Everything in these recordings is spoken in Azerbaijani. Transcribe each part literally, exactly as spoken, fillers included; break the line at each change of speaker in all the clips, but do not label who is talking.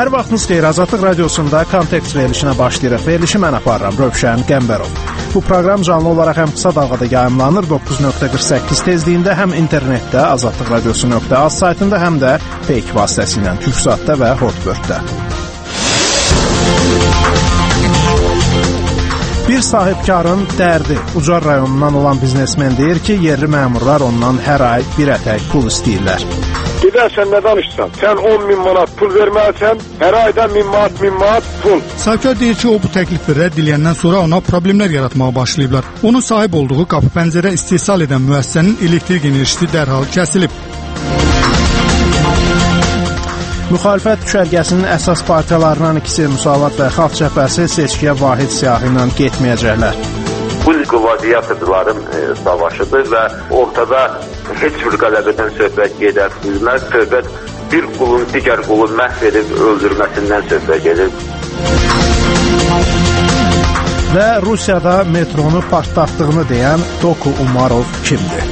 Hər vaxtınız xeyir, Azadlıq Radiosunda Kontekst verilişinə başlayırıq. Verilişi mən aparıram, Rövşən Qəmbərov. Bu proqram canlı olaraq həm qısa dalğada yayımlanır doqquz nöqtə qırx səkkiz tezliyində, həm internetdə azadlıq radiosu nöqtə az saytında, həm də Fake vasitəsilə Türksatda və Hotbird-də. Bir sahibkarın dərdi. Ucar rayonundan olan biznesmen deyir ki, yerli məmurlar ondan hər ay bir ətək pul istəyirlər.
Gedərsən nə danışsan? Sən on min manat pul verməlisən, hər ayda min manat, min manat pul.
Sahibkar deyir ki, o bu təklifi rədd ediləyəndən sonra ona problemlər yaratmağa başlayıblar. Onun sahib olduğu qapı pəncərə istehsal edən müəssisənin elektrik enerjisi dərhal kəsilib.
Müxalifət düşərgəsinin əsas partiyalarından ikisi Müsavat və Xalq Cəbhəsi seçkiyə vahid siyahı ilə getməyəcəklər.
Bu qladiatorların e, savaşıdır və ortada heç bir qələbədən söhbət gedə bilməz. Söhbət bir qulun digər qulu məhv edib öldürməsindən söhbət gedir.
Və Rusiyada metronu partlatdığını deyən Doku Umarov kimdir?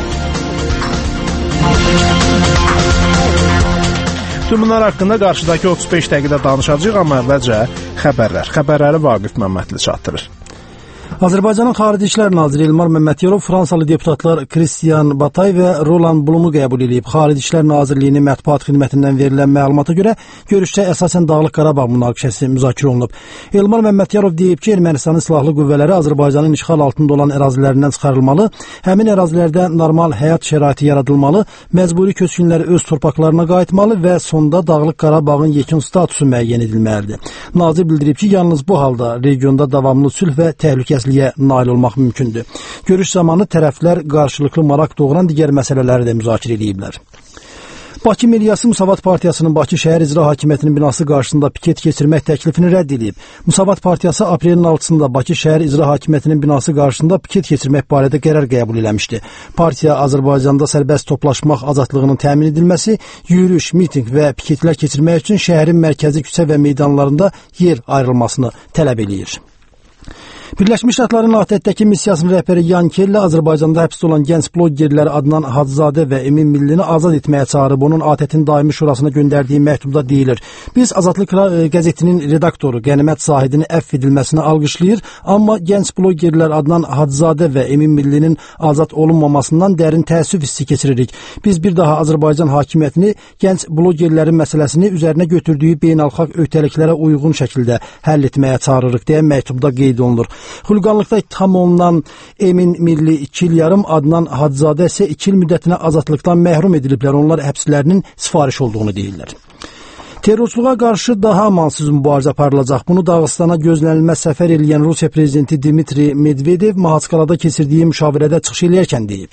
Tüm bunlar haqqında qarşıdakı otuz beş dəqiqədə danışacağıq, amma əvvəlcə xəbərlər. Xəbərləri Vaqif Məmmədli çatdırır.
Azərbaycanın Xarici İşlər Naziri Elmar Məmmədiyarov Fransalı deputatlar Christian Batay və Roland Blumu qəbul edib. Xarici İşlər Nazirliyinin mətbuat xidmətindən verilən məlumata görə görüşdə əsasən Dağlıq Qarabağ münaqişəsi müzakirə olunub. Elmar Məmmədiyarov deyib ki, Ermənistanın silahlı qüvvələri Azərbaycanın işğal altında olan ərazilərindən çıxarılmalı, həmin ərazilərdə normal həyat şəraiti yaradılmalı, məcburi köçkünlər öz torpaqlarına qayıtmalı və sonda Dağlıq Qarabağın yekun statusu müəyyən edilməlidir. Nazir bildirib ki, yalnız bu halda regionda davamlı sülh və təhlükəsizlik nail olmaq mümkündür. Görüş zamanı tərəflər qarşılıqlı maraq doğuran digər məsələləri də müzakirə ediblər. Bakı Milyası Müsavat Partiyasının Bakı Şəhər İcra Hakimiyyətinin binası qarşısında piket keçirmək təklifini rədd edib. Müsavat Partiyası aprelin altısında Bakı Şəhər İcra Hakimiyyətinin binası qarşısında piket keçirmək barədə qərar qəbul eləmişdi. Partiya Azərbaycanda sərbəst toplaşmaq azadlığının təmin edilməsi, yürüyüş, mitinq və piketlər keçirmək üçün şəhərin mərkəzi küçə və meydanlarında yer ayrılmasını tələb eləyir. Birləşmiş Ştatların ATƏT-dəki missiyasının rəhbəri Yan Kelly Azərbaycanda həbsdə olan gənc blogerlər Adnan Hacızadə və Emin Millini azad etməyə çağırıb. Onun ATƏT-in daimi şurasına göndərdiyi məktubda deyilir: Biz Azadlıq qəzetinin redaktoru Qənimət Zahidini əfv edilməsini alqışlayır, amma gənc blogerlər Adnan Hacızadə və Emin Millinin azad olunmamasından dərin təəssüf hissi keçiririk. Biz bir daha Azərbaycan hakimiyyətini gənc blogerlərin məsələsini üzərinə götürdüyü beynəlxalq öhdəliklərə uyğun şəkildə həll etməyə çağırırıq deyə məktubda qeyd olunur. Xulqanlıqda ittiham olunan Emin Milli iki il yarım, Adnan Hacızadə isə iki il müddətinə azadlıqdan məhrum ediliblər. Onlar həbslərinin sifariş olduğunu deyirlər. Terrorçuluğa qarşı daha amansız mübarizə aparılacaq. Bunu Dağıstana gözlənilməz səfər eləyən Rusiya prezidenti Dmitri Medvedev Mahaçqalada keçirdiyi müşavirədə çıxış eləyərkən deyib.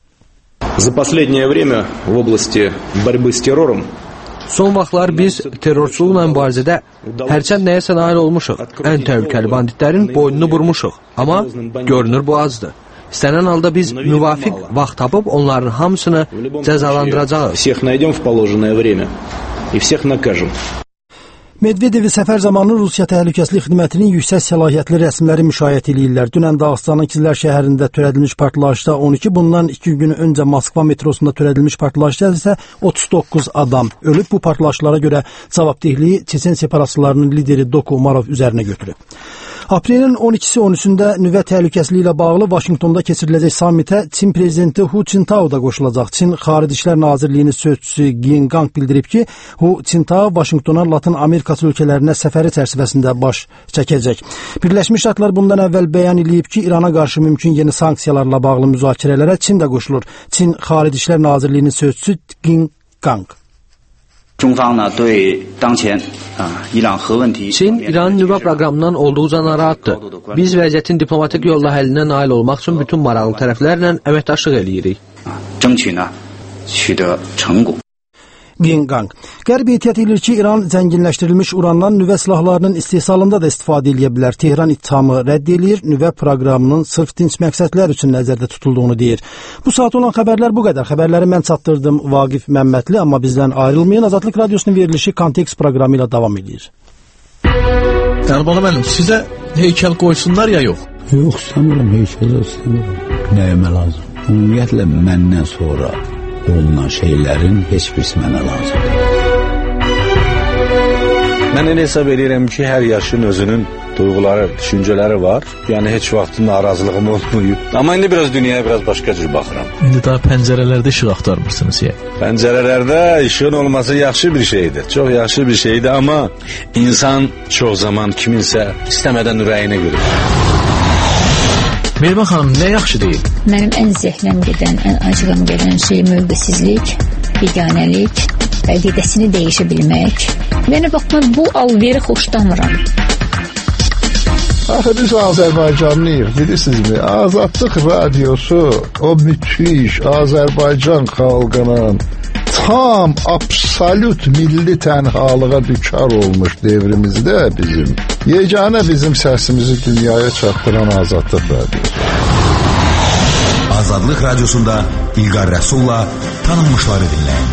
За последнее время в области борьбы с террором
Son vaxtlar biz terrorçuluqla mübarizədə hərçənd nəyəsə nail olmuşuq. Ən təhlükəli banditlərin boynunu vurmuşuq. Amma görünür bu azdır. İstənilən halda biz müvafiq vaxt tapıb onların hamısını cəzalandıracağıq.
Всех найдем в положенное время и всех накажем.
Medvedevi səfər zamanı Rusiya Təhlükəsizlik Xidmətinin yüksək səlahiyyətli rəsmiləri müşayiət edirlər. Dünən Dağıstanın Kizlər şəhərində törədilmiş partlayışda on iki, bundan iki gün öncə Moskva metrosunda törədilmiş partlayışda isə otuz doqquz adam ölüb. Bu partlayışlara görə cavabdehliyi Çeçen separatçılarının lideri Doku Umarov üzərinə götürüb. Aprelin on ikisi on üçündə nüvə təhlükəsizliyi ilə bağlı Vaşinqtonda keçiriləcək sammitə Çin prezidenti Hu Jintao da qoşulacaq. Çin Xarici İşlər Nazirliyinin sözçüsü Qin Gang bildirib ki, Hu Jintao Vaşinqtona Latin Amerikası ölkələrinə səfəri çərçivəsində baş çəkəcək. Birləşmiş Ştatlar bundan əvvəl bəyan edib ki, İrana qarşı mümkün yeni sanksiyalarla bağlı müzakirələrə Çin də qoşulur. Çin Xarici İşlər Nazirliyinin sözçüsü Qin Gang.
Çin, İran nüvə proqramından olduqca narahatdır. Biz vəziyyətin diplomatik yolla həllinə nail olmaq üçün bütün maraqlı tərəflərlə əməkdaşlıq edirik.
Qin Gang. Qərb ehtiyat edir ki, İran zənginləşdirilmiş urandan nüvə silahlarının istehsalında da istifadə edə bilər. Tehran ittihamı rədd edir, nüvə proqramının sırf dinc məqsədlər üçün nəzərdə tutulduğunu deyir. Bu saat olan xəbərlər bu qədər. Xəbərləri mən çatdırdım, Vaqif Məmmədli, amma bizdən ayrılmayın. Azadlıq Radiosunun verilişi Kontekst proqramı ilə davam edir.
Əlbəttə mənim, sizə heykəl qoysunlar ya yox?
Yox, istəmirəm, heykəl istəmirəm. Nəyimə lazım? Ümumiyyətlə məndən sonra olunan şeylərin heç birisi mənə lazımdır. Mən elə hesab edirəm ki, hər yaşın özünün duyğuları, düşüncələri var. Yəni heç vaxt narazılığım olmayıb. Amma indi biraz dünyaya biraz başqa cür baxıram.
İndi daha pəncərələrdə işıq axtarmırsınız ya.
Pəncərələrdə işığın olması yaxşı bir şeydir. Çox yaxşı bir şeydir, amma insan çox zaman kiminsə istəmədən ürəyinə görür.
Mehriban xanım, nə yaxşı deyil?
Mənim ən zəhləm gedən, ən acığım gedən şey mövqesizlik, biganəlik, əqidəsini dəyişə bilmək. Mənə baxma, bu alveri xoşlamıram.
Axı biz Azərbaycanlıyıq, bilirsinizmi? Azadlıq radiosu o müthiş Azərbaycan xalqının tam, absolut milli tənhalığa düçar olmuş devrimizdə bizim, yeganə bizim səsimizi dünyaya çatdıran Azadlıq radiosu.
Azadlıq radiosunda İlqar Rəsulla tanınmışları dinləyin.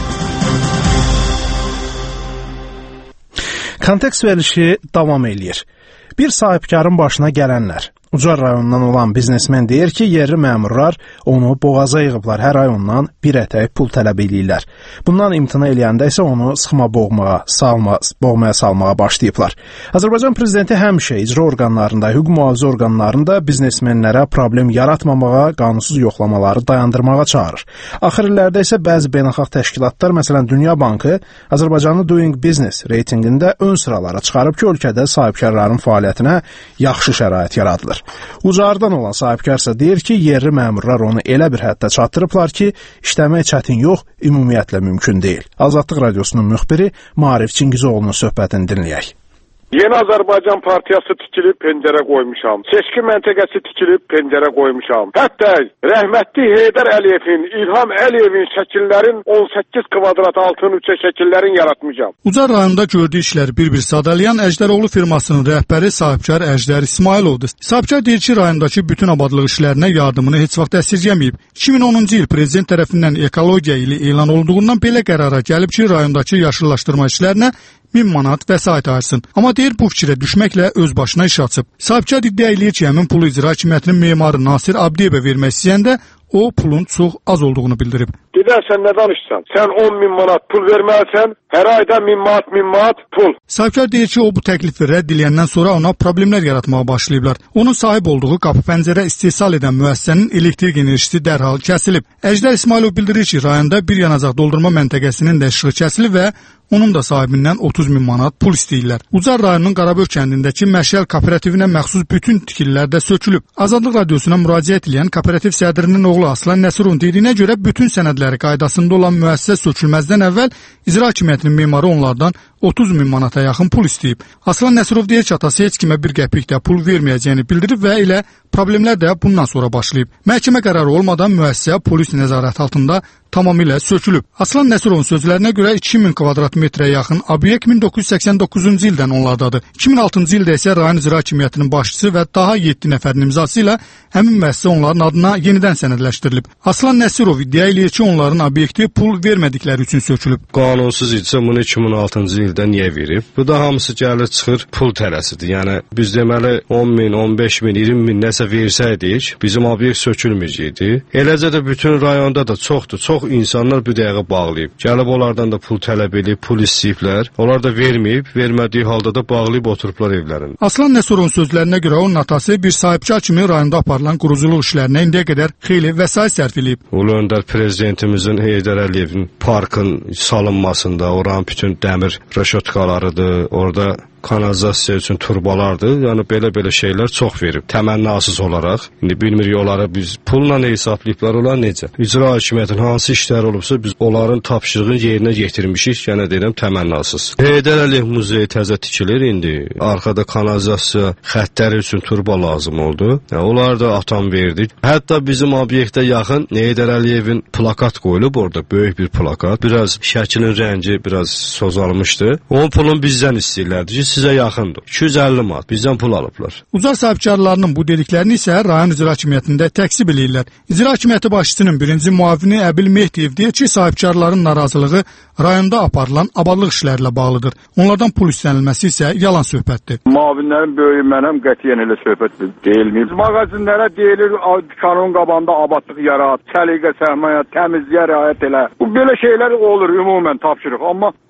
Kontekst verilişi davam eləyir. Bir sahibkarın başına gələnlər. Ucar rayonundan olan biznesmen deyir ki, yerli məmurlar onu boğaza yığıblar, hər ay ondan bir ətək pul tələb edirlər. Bundan imtina eləyəndə isə onu sıxma boğmağa, salma, boğmaya salmağa başlayıblar. Azərbaycan prezidenti həmişə icra orqanlarında, hüquq mühafizə orqanlarında biznesmenlərə problem yaratmamağa, qanunsuz yoxlamaları dayandırmağa çağırır. Axır illərdə isə bəzi beynəlxalq təşkilatlar, məsələn Dünya Bankı, Azərbaycanı Doing Business reytinqində ön sıralara çıxarıb ki, ölkədə sahibkarların fəaliyyətinə yaxşı şərait yaradılır. Ucardan olan sahibkarsa deyir ki, yerli məmurlar onu elə bir həddə çatdırıblar ki, işləmək çətin yox, ümumiyyətlə mümkün deyil. Azadlıq radiosunun müxbiri Maarif Çingizoğlu'nun söhbətini dinləyək.
Yeni Azərbaycan partiyası tikilib pəncərə qoymuşam. Seçki məntəqəsi tikilib pəncərə qoymuşam. Hətta rəhmətli Heydər Əliyevin, İlham Əliyevin şəkillərin on səkkiz kvadrat altın üçə şəkillərin yaratmışam.
Ucar rayonunda gördüyü işləri bir-bir sadalayan Əjdəroğlu firmasının rəhbəri sahibkar Əjdər İsmayılovdur. Sahibkar deyir ki, rayondakı bütün abadlıq işlərinə yardımını heç vaxt əsirgəməyib. iki min onuncu il prezident tərəfindən ekologiya ili elan olduğundan belə qərara gəlib ki, rayondakı yaşıllaşdırma işlərinə min manat vəsait ayırsın. Amma deyir bu fikrə düşməklə öz başına iş açıb. Sahibkar iddia eləyir ki, həmin pulu icra hakimiyyətinin memarı Nasir Abdiyevə vermək istəyəndə o pulun çox az olduğunu bildirib.
Dedər, sən nə danışsan? Sən on min manat pul verməlisən, hər ayda min manat, min manat pul.
Sahibkar deyir ki, o bu təklifi rədd eləyəndən sonra ona problemlər yaratmağa başlayıblar. Onun sahib olduğu qapı pəncərə istehsal edən müəssisənin elektrik enerjisi dərhal kəsilib. Əjdər İsmailov bildirir ki, rayonda bir yanacaq doldurma məntəqəsinin də işığı kəsilib və onun da sahibindən otuz min manat pul istəyirlər. Ucar rayonunun Qaraböy kəndindəki Məşəl kooperativinə məxsus bütün tikililər də sökülüb. Azadlıq radiosuna müraciət edən kooperativ sədrinin oğlu Aslan Nəsirovun dediyinə görə bütün sənədləri qaydasında olan müəssisə sökülməzdən əvvəl icra hakimiyyətinin memarı onlardan otuz min manata yaxın pul istəyib. Aslan Nəsirov deyir ki, atası heç kimə bir qəpik də pul verməyəcəyini bildirib və elə problemlər də bundan sonra başlayıb. Məhkəmə qərarı olmadan müəssisə polis nəzarəti altında tamamilə sökülüb. Aslan Nəsirovun sözlərinə görə iki min kvadrat metrə yaxın obyekt min doqquz yüz səksən doqquzuncu ildən onlardadır. iki min altıncı ildə isə rayon icra hakimiyyətinin başçısı və daha yeddi nəfərin imzası ilə həmin müəssisə onların adına yenidən sənədləşdirilib. Aslan Nəsirov iddia eləyir ki, onların obyekti pul vermədikləri üçün sökülüb.
Qanunsuz idisə bunu iki min altıncı ildə niyə verib? Bu da hamısı gəlir çıxır pul tələsidir. Yəni biz deməli on min, on beş min, iyirmi min nəsə versəydik, bizim obyekt sökülməyəcəkdi. Eləcə də bütün rayonda da çoxdur. Çox insanlar bu dəqiqə bağlayıb. Gəlib onlardan da pul tələb edib, pul istəyiblər. Onlar da verməyib, vermədiyi halda da bağlayıb oturublar evlərində.
Aslan Nəsirovun sözlərinə görə onun atası bir sahibkar kimi rayonda aparılan quruculuq işlərinə indiyə qədər xeyli vəsait sərf edib.
Ulu öndər prezidentimizin Heydər Əliyevin parkın salınmasında, oranın bütün dəmir rəşotkalarıdır, orada kanalizasiya üçün turbalardır. Yəni belə-belə şeylər çox verib. Təmənnasız olaraq. İndi bilmirik onlara biz pulla nə hesablayıblar, onlar necə? İcra hakimiyyətinin hansı işləri olubsa biz onların tapşırığını yerinə yetirmişik. Yəni deyirəm təmənnasız. Heydər Əliyev muzeyi təzə tikilir indi. Arxada kanalizasiya xəttləri üçün turba lazım oldu. Yəni onlar da atam verdik. Hətta bizim obyektə yaxın Heydər Əliyevin plakat qoyulub orada, böyük bir plakat. Biraz şəklin rəngi biraz sozalmışdı. Onun pulunu bizdən istəyirlərdi ki, sizə yaxındır. iki yüz əlli manat bizdən pul alıblar.
Ucar sahibkarlarının bu dediklərini isə rayon icra hakimiyyətində təksib eləyirlər. İcra hakimiyyəti başçısının birinci müavini Əbil Mehdiyev deyir ki, sahibkarların narazılığı rayonda aparılan abadlıq işlərlə bağlıdır. Onlardan pul istənilməsi isə yalan söhbətdir.
Müavinlərin böyüyü mənəm qətiyyən elə söhbət deyilməyib. Mağazinlərə deyilir, kanun qabağında abadlıq yarat, səliqə, səhmaya, təmizliyə riayət elə. Bu belə şeylər olur ümumən tapşırıq. Amma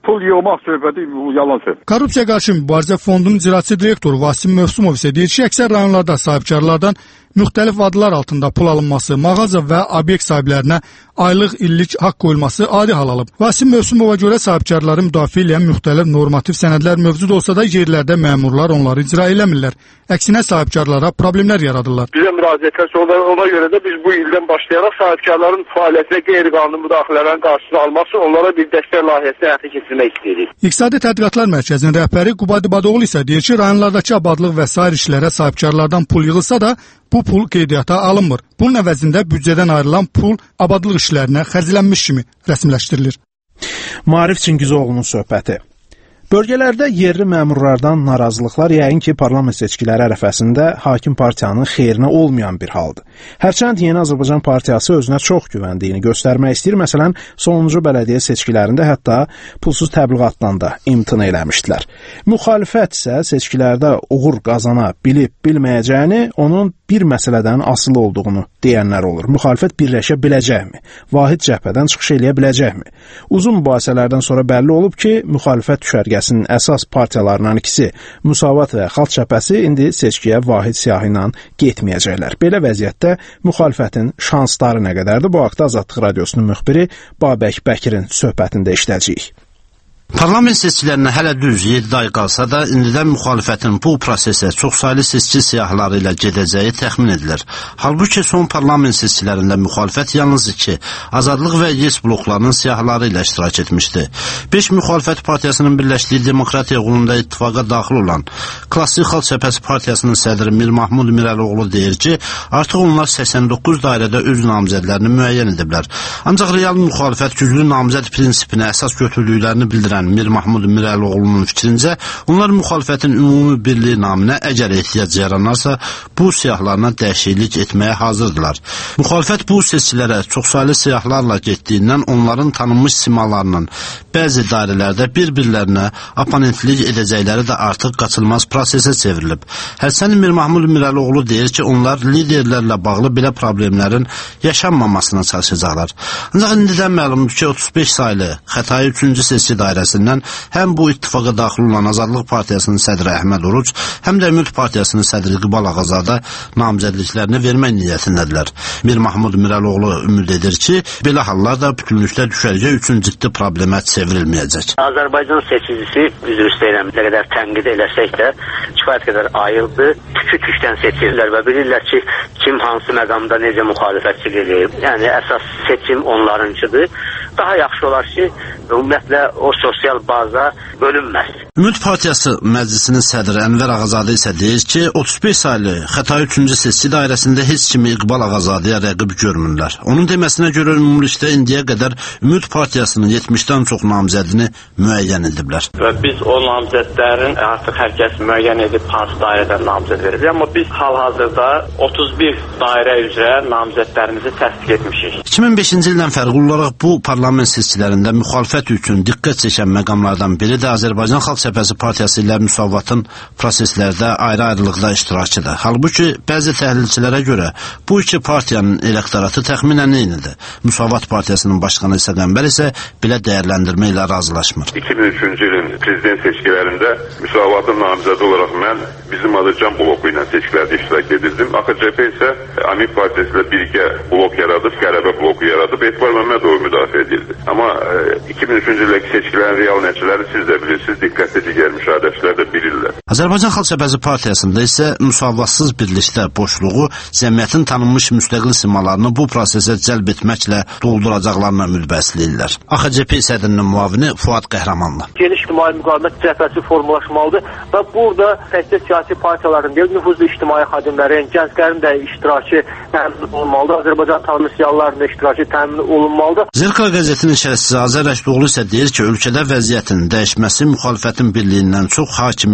pul yığmaq söhbəti bu yalan söz.
Korrupsiya qarşı mübarizə fondunun icraçı direktoru Vasim Mövsümov isə deyir ki, əksər rayonlarda sahibkarlardan müxtəlif adlar altında pul alınması, mağaza və obyekt sahiblərinə aylıq, illik haqq qoyulması adi hal alıb. Vasim Mövsümova görə sahibkarları müdafiə edən müxtəlif normativ sənədlər mövcud olsa da yerlərdə məmurlar onları icra eləmirlər. Əksinə sahibkarlara problemlər yaradırlar.
Bizə müraciətlər sonra ona görə də biz bu ildən başlayaraq sahibkarların fəaliyyətinə qeyri-qanuni müdaxilələrin qarşısını almaq üçün onlara bir dəstək layihəsi həyata keçirmək istəyirik.
İqtisadi Tədqiqatlar Mərkəzinin rəhbəri Qubad İbadoğlu isə deyir ki, rayonlardakı abadlıq və sair işlərə sahibkarlardan pul yığılsa da bu pul qeydiyyata alınmır. Bunun əvəzində büdcədən ayrılan pul abadlıq işlərinə xərclənmiş kimi rəsmiləşdirilir.
Maarif Çingizoğlu'nun söhbəti. Bölgələrdə yerli məmurlardan narazılıqlar yəqin ki, parlament seçkiləri ərəfəsində hakim partiyanın xeyrinə olmayan bir haldır. Hərçənd Yeni Azərbaycan Partiyası özünə çox güvəndiyini göstərmək istəyir. Məsələn, sonuncu bələdiyyə seçkilərində hətta pulsuz təbliğatdan da imtina eləmişdilər. Müxalifət isə seçkilərdə uğur qazana bilib bilməyəcəyini, onun bir məsələdən asılı olduğunu deyənlər olur. Müxalifət birləşə biləcəkmi? Vahid cəbhədən çıxış eləyə biləcəkmi? Uzun mübahisələrdən sonra bəlli olub ki, müxalifət düşərgəsinin əsas partiyalarından ikisi, Müsavat və Xalq Cəbhəsi indi seçkiyə vahid siyahı ilə getməyəcəklər. Belə vəziyyətdə müxalifətin şansları nə qədərdir? Bu haqda Azadlıq Radiosunun müxbiri Babək Bəkirin söhbətində işləyəcəyik.
Parlament seçkilərinə hələ düz yeddi ay qalsa da, indidən müxalifətin bu prosesə çoxsaylı seçki siyahıları ilə gedəcəyi təxmin edilir. Halbuki son parlament seçkilərində müxalifət yalnız iki, Azadlıq və YES bloklarının siyahıları ilə iştirak etmişdi. Beş müxalifət partiyasının birləşdiyi Demokratiya uğrunda ittifaqa daxil olan Klassik Xalq Cəbhəsi partiyasının sədri Mir Mahmud Mirəloğlu deyir ki, artıq onlar səksən doqquz dairədə öz namizədlərini müəyyən ediblər. Ancaq real müxalifət güclü namizəd prinsipinə əsas götürdüklərini bildirən Mir Mahmud Mirəloğlu'nun fikrincə, onlar müxalifətin ümumi birliyi naminə əgər ehtiyac yaranarsa, bu siyahlarına dəyişiklik etməyə hazırdılar. Müxalifət bu seçkilərə çoxsaylı siyahlarla getdiyindən onların tanınmış simalarının bəzi dairələrdə bir-birlərinə oponentlik edəcəkləri də artıq qaçılmaz prosesə çevrilib. Hərçənin Mir Mahmud Mirəloğlu deyir ki, onlar liderlərlə bağlı belə problemlərin yaşanmamasına çalışacaqlar. Ancaq indidən məlumdur ki, otuz beş saylı Xətai üçüncü seçki dairəsi həm bu ittifaqa daxil olan Azadlıq Partiyasının sədri Əhməd Oruc, həm də Ümid Partiyasının sədri Qibal Ağazadə namizədliklərini vermək niyyətindədirlər. Mir Mahmud Mirəloğlu ümid edir ki, belə hallar da bütünlükdə düşərgə üçün ciddi problemə çevrilməyəcək.
Azərbaycan seçicisi, üzr istəyirəm, nə qədər tənqid eləsək də, kifayət qədər ayıldı. Tükü-tükdən seçirlər və bilirlər ki, kim hansı məqamda necə müxalifətçilik edib. Yəni, əsas seçim onlarıncıdır. Daha yaxşı olar ki, ümumiyyətlə o sosial baza bölünməz.
Ümid Partiyası Məclisinin sədri Ənvər Ağazadə isə deyir ki, otuz beş saylı Xətai üçüncü seçki dairəsində heç kimi İqbal Ağazadəyə rəqib görmürlər. Onun deməsinə görə ümumilikdə indiyə qədər Ümid Partiyasının yetmişdən çox namizədini müəyyən ediblər.
Və biz o namizədlərin artıq hər kəs müəyyən edib hansı dairədən namizəd verir. Amma biz hal-hazırda otuz bir dairə üzrə namizədlərimizi təsdiq etmişik.
iki min beşinci ildən fərqli olaraq bu parlament seçkilərində müxalifət üçün diqqət çəkən məqamlardan biri də Azərbaycan Xalq Cəbhəsi Partiyası ilə Müsavatın proseslərdə ayrı-ayrılıqda iştirakıdır. Halbuki bəzi təhlilçilərə görə bu iki partiyanın elektoratı təxminən eynidir. Müsavat Partiyasının başqanı İsa Qəmbər isə belə dəyərləndirmə ilə razılaşmır.
iki min üçüncü ilin prezident seçkilərində Müsavatın namizədi olaraq mən bizim Azərbaycan bloku ilə seçkilərdə iştirak edirdim. A X C P isə Amin Partiyası ilə birgə blok yaradıb, qələbə bloku yaradıb, Etibar Məmmədovu müdafiə edildi. Amma e, iki min üçüncü ildəki seçkilərin real nəticələri siz də bilirsiniz, diqqətli digər müşahidəçilər də bilirlər.
Azərbaycan Xalq Cəbhəsi Partiyasında isə müsavatsız birlikdə boşluğu cəmiyyətin tanınmış müstəqil simalarını bu prosesə cəlb etməklə dolduracaqlarına ümid bəsləyirlər. A X C P sədrinin müavini Fuad Qəhrəmanlı.
Geniş ictimai müqavimət cəbhəsi formalaşmalıdır və burada təkcə siyasi partiyaların deyil, nüfuzlu ictimai xadimlərin, gənclərin də iştirakı təmin olunmalıdır. Azərbaycan tanınmış siyahıların da iştirakı təmin olunmalıdır.
Zirka qəzetinin şərhçisi Azər Rəşdoğlu isə deyir ki, ölkədə vəziyyətin dəyişməsi müxalifətin birliyindən çox hakimiyyətin demokratik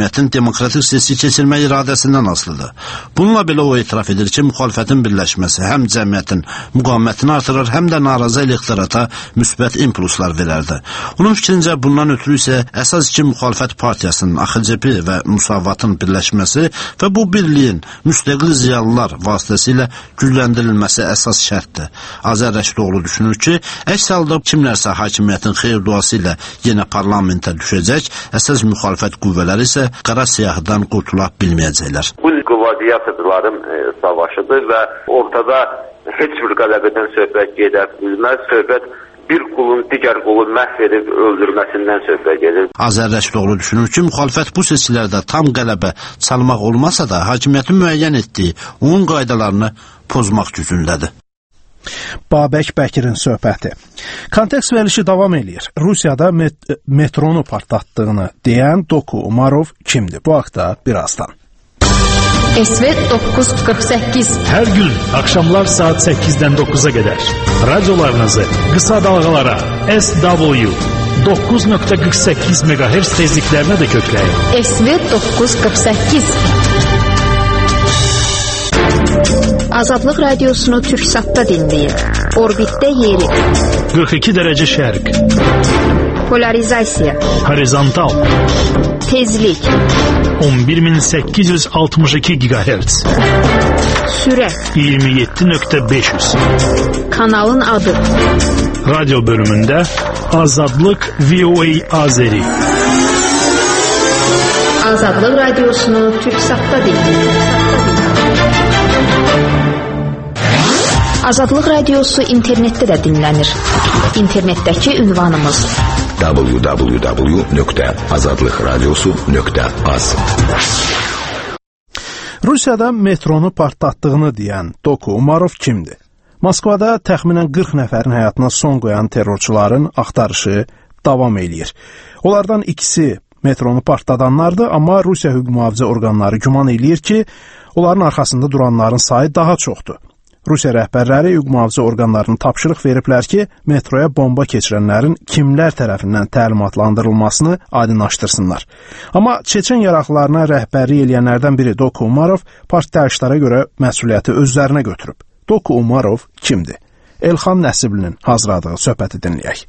demokratik seçki keçirmək iradəsindən asılıdır. Bununla belə o etiraf edir ki, müxalifətin birləşməsi həm cəmiyyətin müqavimətini artırır, həm də narazı elektorata müsbət impulslar verərdi. Onun fikrincə bundan ötürü isə əsas iki müxalifət partiyasının A X C P və Müsavatın birləşməsi və bu birliyin müstəqil ziyalılar vasitəsilə gücləndirilməsi əsas şərtdir. Azər Rəşidoğlu düşünür ki, əks halda kimlərsə hakimiyyətin xeyir duası ilə yenə parlamentə düşəcək, əsas müxalifət qüvvələri isə qara siyahıdan qurtula bilməyəcəklər.
Bu qladiatorların e, savaşıdır və ortada heç bir qələbədən söhbət gedə bilməz. Söhbət bir qulun digər qulu məhv edib öldürməsindən söhbət gedir.
Azər Rəşidoğlu düşünür ki, müxalifət bu seçkilərdə tam qələbə çalmaq olmasa da, hakimiyyətin müəyyən etdiyi onun qaydalarını pozmaq gücündədir.
Babək Bəkirin söhbəti. Kontekst verilişi davam eləyir. Rusiyada met metronu partlatdığını deyən Doku Umarov kimdir? Bu haqda birazdan.
S V doqquz qırx səkkiz.
Hər gün axşamlar saat səkkizdən doqquza qədər radiolarınızı qısa dalğalara S W doqquz nöqtə qırx səkkiz meqahertz tezliklərinə də kökləyin.
S V doqquz qırx səkkiz. Azadlıq radiosunu Türksatda dinləyin. Orbitdə yeri.
qırx iki dərəcə şərq.
Polarizasiya.
Horizontal.
Tezlik.
on bir min səkkiz yüz altmış iki gigahertz.
Sürət.
iyirmi yeddi nöqtə beş yüz.
Kanalın adı.
Radyo bölümündə Azadlıq V O A Azeri.
Azadlıq radiosunu Türksatda dinləyin. Azadlıq radiosu internetdə də dinlənir. İnternetdəki ünvanımız
w w w nöqtə azadlıqradiosu nöqtə az.
Rusiyada metronu partlatdığını deyən Doku Umarov kimdir? Moskvada təxminən qırx nəfərin həyatına son qoyan terrorçuların axtarışı davam eləyir. Onlardan ikisi metronu partladanlardır, amma Rusiya hüquq mühafizə orqanları güman eləyir ki, onların arxasında duranların sayı daha çoxdur. Rusiya rəhbərləri hüquq mühafizə orqanlarına tapşırıq veriblər ki, metroya bomba keçirənlərin kimlər tərəfindən təlimatlandırılmasını aydınlaşdırsınlar. Amma Çeçen yaraqlarına rəhbərlik eləyənlərdən biri Doku Umarov partiya işlərə görə məsuliyyəti özlərinə götürüb. Doku Umarov kimdir? Elxan Nəsiblinin hazırladığı söhbəti dinləyək.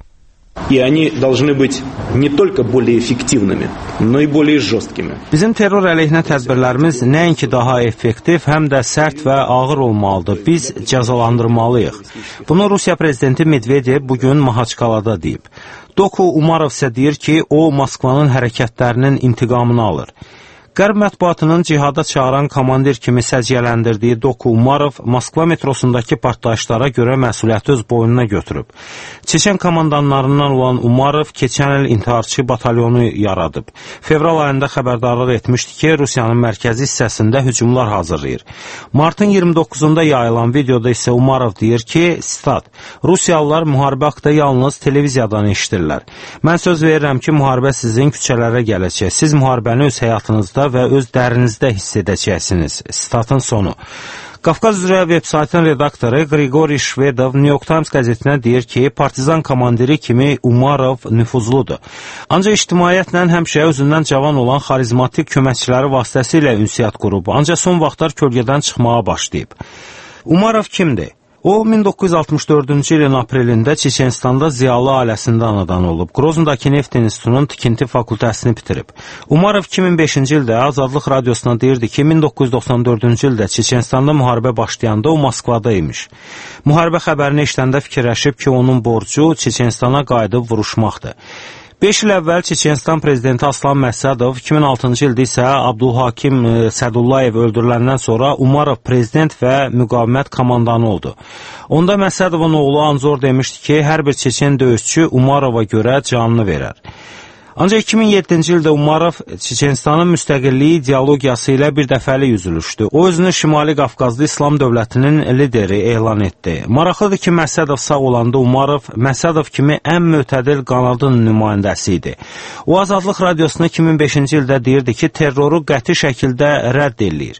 И они должны быть не только более эффективными, но и более жесткими.
Bizim terror əleyhinə tədbirlərimiz nəinki daha effektiv, həm də sərt və ağır olmalıdır. Biz cəzalandırmalıyıq. Bunu Rusiya prezidenti Medvedev bugün Mahaçkalada deyib. Doku Umarov isə deyir ki, o Moskvanın hərəkətlərinin intiqamını alır. Qərb mətbuatının cihada çağıran komandir kimi səciyyələndirdiyi Doku Umarov Moskva metrosundakı partlayışlara görə məsuliyyəti öz boynuna götürüb. Çeçen komandanlarından olan Umarov keçən il intiharçı batalyonu yaradıb. Fevral ayında xəbərdarlıq etmişdi ki, Rusiyanın mərkəzi hissəsində hücumlar hazırlayır. Martın iyirmi doqquzunda yayılan videoda isə Umarov deyir ki, sitat, Rusiyalılar müharibə haqqında yalnız televiziyadan eşidirlər. Mən söz verirəm ki, müharibə sizin küçələrə gələcək. Siz müharibəni öz həyatınızda və öz dərinizdə hiss edəcəksiniz. Statın sonu. Qafqaz üzrə veb-saytın redaktoru Qriqori Şvedov New York Times qəzetinə deyir ki, partizan komandiri kimi Umarov nüfuzludur. Ancaq ictimaiyyətlə həmişə özündən cavan olan xarizmatik köməkçiləri vasitəsilə ünsiyyət qurub, ancaq son vaxtlar kölgədən çıxmağa başlayıb. Umarov kimdir? O, min doqquz yüz altmış dördüncü ilin aprelində Çeçenstanda ziyalı ailəsində anadan olub. Grozndakı Neft İnstitutunun tikinti fakültəsini bitirib. Umarov iki min beşinci ildə Azadlıq radiosuna deyirdi ki, min doqquz yüz doxsan dördüncü ildə Çeçenstanda müharibə başlayanda o Moskvada imiş. Müharibə xəbərini eşidəndə fikirləşib ki, onun borcu Çeçenstana qayıdıb vuruşmaqdır. beş il əvvəl Çeçenstan prezidenti Aslan Məsədov, iki min altıncı ildə isə Abdulhakim Sədullayev öldürüləndən sonra Umarov prezident və müqavimət komandanı oldu. Onda Məsədovun oğlu Anzor demişdi ki, hər bir Çeçen döyüşçü Umarova görə canını verər. Ancaq iki min yeddinci ildə Umarov Çeçenstanın müstəqilliyi ideologiyası ilə bir dəfəlik üzülüşdü. O özünü Şimali Qafqazlı İslam dövlətinin lideri elan etdi. Maraqlıdır ki, Məsədov sağ olanda Umarov Məsədov kimi ən mötədil qanadın nümayəndəsi idi. O Azadlıq radiosuna iki min beşinci ildə deyirdi ki, terroru qəti şəkildə rədd eləyir.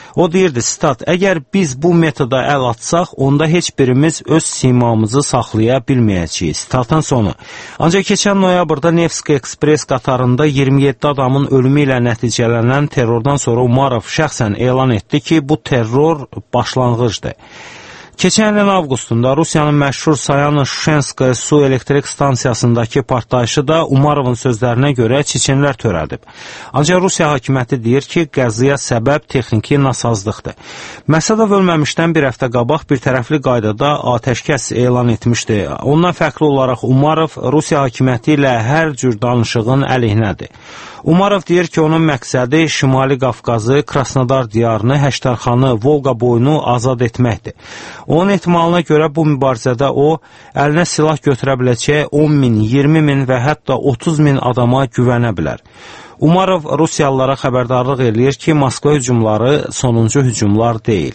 O deyirdi, sitat, əgər biz bu metoda əl atsaq, onda heç birimiz öz simamızı saxlaya bilməyəcəyik. Sitatın sonu. Ancaq keçən noyabrda Nevski Ekspres qatarında iyirmi yeddi adamın ölümü ilə nəticələnən terrordan sonra Umarov şəxsən elan etdi ki, bu terror başlanğıcdır. Keçən ilin avqustunda Rusiyanın məşhur Sayano-Şuşenskaya su elektrik stansiyasındakı partlayışı da Umarovun sözlərinə görə çeçenlər törədib. Ancaq Rusiya hakimiyyəti deyir ki, qəzaya səbəb texniki nasazlıqdır. Məsədə ölməmişdən bir həftə qabaq bir tərəfli qaydada atəşkəs elan etmişdi. Ondan fərqli olaraq Umarov Rusiya hakimiyyəti ilə hər cür danışığın əleyhinədir. Umarov deyir ki, onun məqsədi Şimali Qafqazı, Krasnodar diyarını, Həştərxanı, Volqa boyunu azad etməkdir. Onun ehtimalına görə bu mübarizədə o, əlinə silah götürə biləcək on min, iyirmi min və hətta otuz min adama güvənə bilər. Umarov Rusiyalılara xəbərdarlıq eləyir ki, Moskva hücumları sonuncu hücumlar deyil.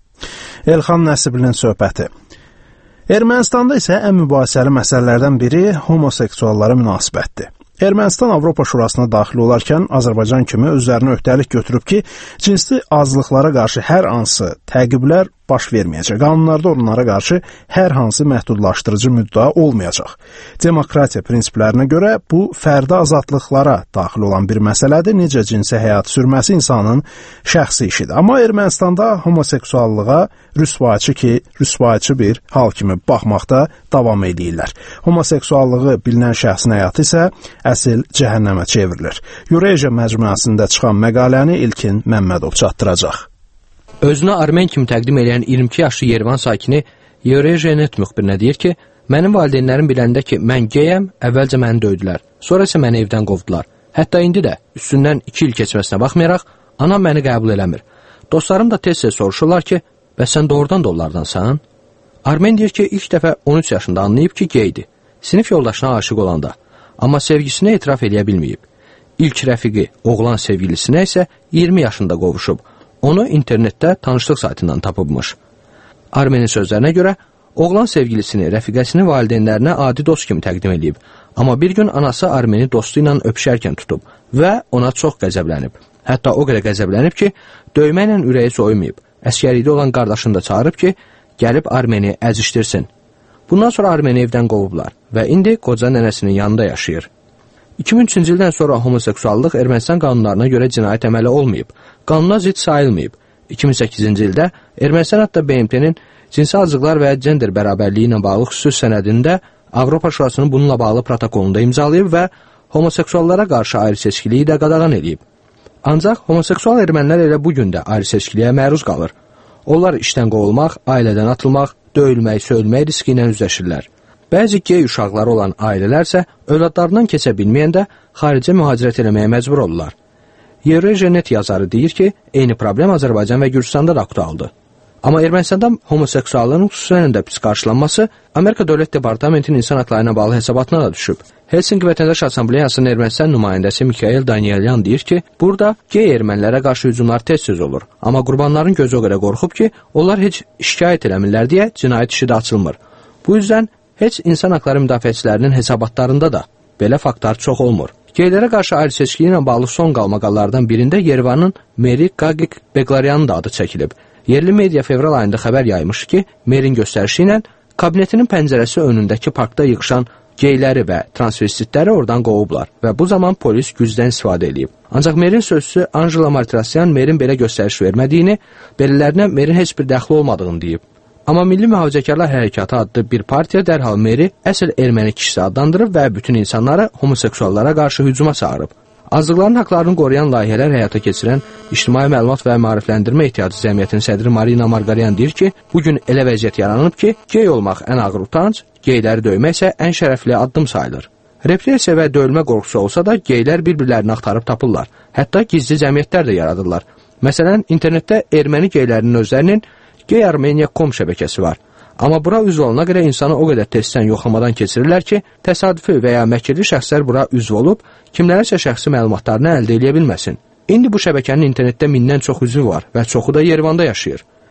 Elxan Nəsiblinin söhbəti. Ermənistanda isə ən mübahisəli məsələlərdən biri homoseksuallara münasibətdir. Ermənistan Avropa Şurasına daxil olarkən Azərbaycan kimi özlərinə öhdəlik götürüb ki, cinsli azlıqlara qarşı hər hansı təqiblər baş verməyəcək. Qanunlarda onlara qarşı hər hansı məhdudlaşdırıcı müddəa olmayacaq. Demokratiya prinsiplərinə görə bu fərdi azadlıqlara daxil olan bir məsələdir. Necə cinsi həyat sürməsi insanın şəxsi işidir. Amma Ermənistanda homoseksuallığa rüsvayçı ki, rüsvayçı bir hal kimi baxmaqda davam edirlər. Homoseksuallığı bilinən şəxsin həyatı isə əsl cəhənnəmə çevrilir. Eurasiya məcmuəsində çıxan məqaləni İlkin Məmmədov çatdıracaq.
Özünü Armen kimi təqdim edən iyirmi iki yaşlı Yerevan sakini Eurasiya net müxbirinə deyir ki, mənim valideynlərim biləndə ki, mən geyəm, əvvəlcə məni döydülər, sonra isə məni evdən qovdular. Hətta indi də üstündən iki il keçməsinə baxmayaraq, anam məni qəbul eləmir. Dostlarım da tez-tez soruşurlar ki, bəs sən doğrudan da onlardansan? Armen deyir ki, ilk dəfə on üç yaşında anlayıb ki, geydir. Sinif yoldaşına aşıq olanda, amma sevgisinə etiraf edə bilməyib. İlk rəfiqi, oğlan sevgilisinə isə iyirmi yaşında qovuşub. Onu internetdə tanışlıq saytından tapıbmış. Armenin sözlərinə görə, oğlan sevgilisini, rəfiqəsini valideynlərinə adi dost kimi təqdim edib. Amma bir gün anası Armeni dostu ilə öpüşərkən tutub və ona çox qəzəblənib. Hətta o qədər qəzəblənib ki, döyməklə ürəyi soymayıb. Əskərlikdə olan qardaşını da çağırıb ki, gəlib Armeni əzişdirsin. Bundan sonra Armeni evdən qovublar və indi qoca nənəsinin yanında yaşayır. iki min üçüncü ildən sonra homoseksuallıq Ermənistan qanunlarına görə cinayət əməli olmayıb, qanuna zidd sayılmayıb. iki min səkkizinci ildə Ermənistan hətta B M T-nin cinsi azlıqlar və gender bərabərliyi ilə bağlı xüsusi sənədində Avropa Şurasının bununla bağlı protokolunda imzalayıb və homoseksuallara qarşı ayrı seçkiliyi də qadağan edib. Ancaq homoseksual ermənilər elə bu gün də ayrı seçkiliyə məruz qalır. Onlar işdən qovulmaq, ailədən atılmaq, döyülmək, söyülmək riski ilə üzləşirlər. Bəzi gey uşaqları olan ailələr isə övladlarından keçə bilməyəndə xaricə mühacirət eləməyə məcbur olurlar. Eurasiya net yazarı deyir ki, eyni problem Azərbaycan və Gürcüstanda da aktualdır. Amma Ermənistanda homoseksuallığın xüsusən də pis qarşılanması Amerika Dövlət Departamentinin insan haqlarına bağlı hesabatına da düşüb. Helsinki Vətəndaş Assambleyasının Ermənistan nümayəndəsi Mikhail Danielyan deyir ki, burada gey ermənilərə qarşı hücumlar tez-tez olur. Amma qurbanların gözü o qədər qorxub ki, onlar heç şikayət eləmirlər deyə cinayət işi də açılmır. Bu yüzdən heç insan haqları müdafiəçilərinin hesabatlarında da belə faktlar çox olmur. Geylərə qarşı ayrı seçkiliyi ilə bağlı son qalmaqallardan birində Yerevanın Meri Gagik Beglaryanın da adı çəkilib. Yerli media fevral ayında xəbər yaymış ki, Merin göstərişi ilə kabinetinin pəncərəsi önündəki parkda yığışan geyləri və transvestitləri oradan qovublar və bu zaman polis gücdən istifadə edib. Ancaq Merin sözçüsü Angela Martirosyan Merin belə göstəriş vermədiyini, belələrinə Merin heç bir dəxli olmadığını deyib. Amma Milli Mühafizəkarlar Hərəkatı adlı bir partiya dərhal Meri əsl erməni kişisi adlandırıb və bütün insanları homoseksuallara qarşı hücuma çağırıb. Azlıqların haqlarını qoruyan layihələr həyata keçirən İctimai Məlumat və Maarifləndirmə Ehtiyacı Cəmiyyətinin sədri Marina Margaryan deyir ki, bugün elə vəziyyət yaranıb ki, gey olmaq ən ağır utanc, geyləri döymək isə ən şərəfli addım sayılır. Repressiya və döyülmə qorxusu olsa da, geylər bir-birlərini axtarıb tapırlar. Hətta gizli cəmiyyətlər də yaradırlar. Məsələn, internetdə erməni geylərinin özlərinin Gay Armenia nöqtə com şəbəkəsi var. Amma bura üzv olana görə insanı o qədər testdən yoxlamadan keçirirlər ki, təsadüfi və ya məkirli şəxslər bura üzv olub, kimlərəsə şəxsi məlumatlarını əldə edə bilməsin. İndi bu şəbəkənin internetdə mindən çox üzvü var və çoxu da Yerevanda yaşayır.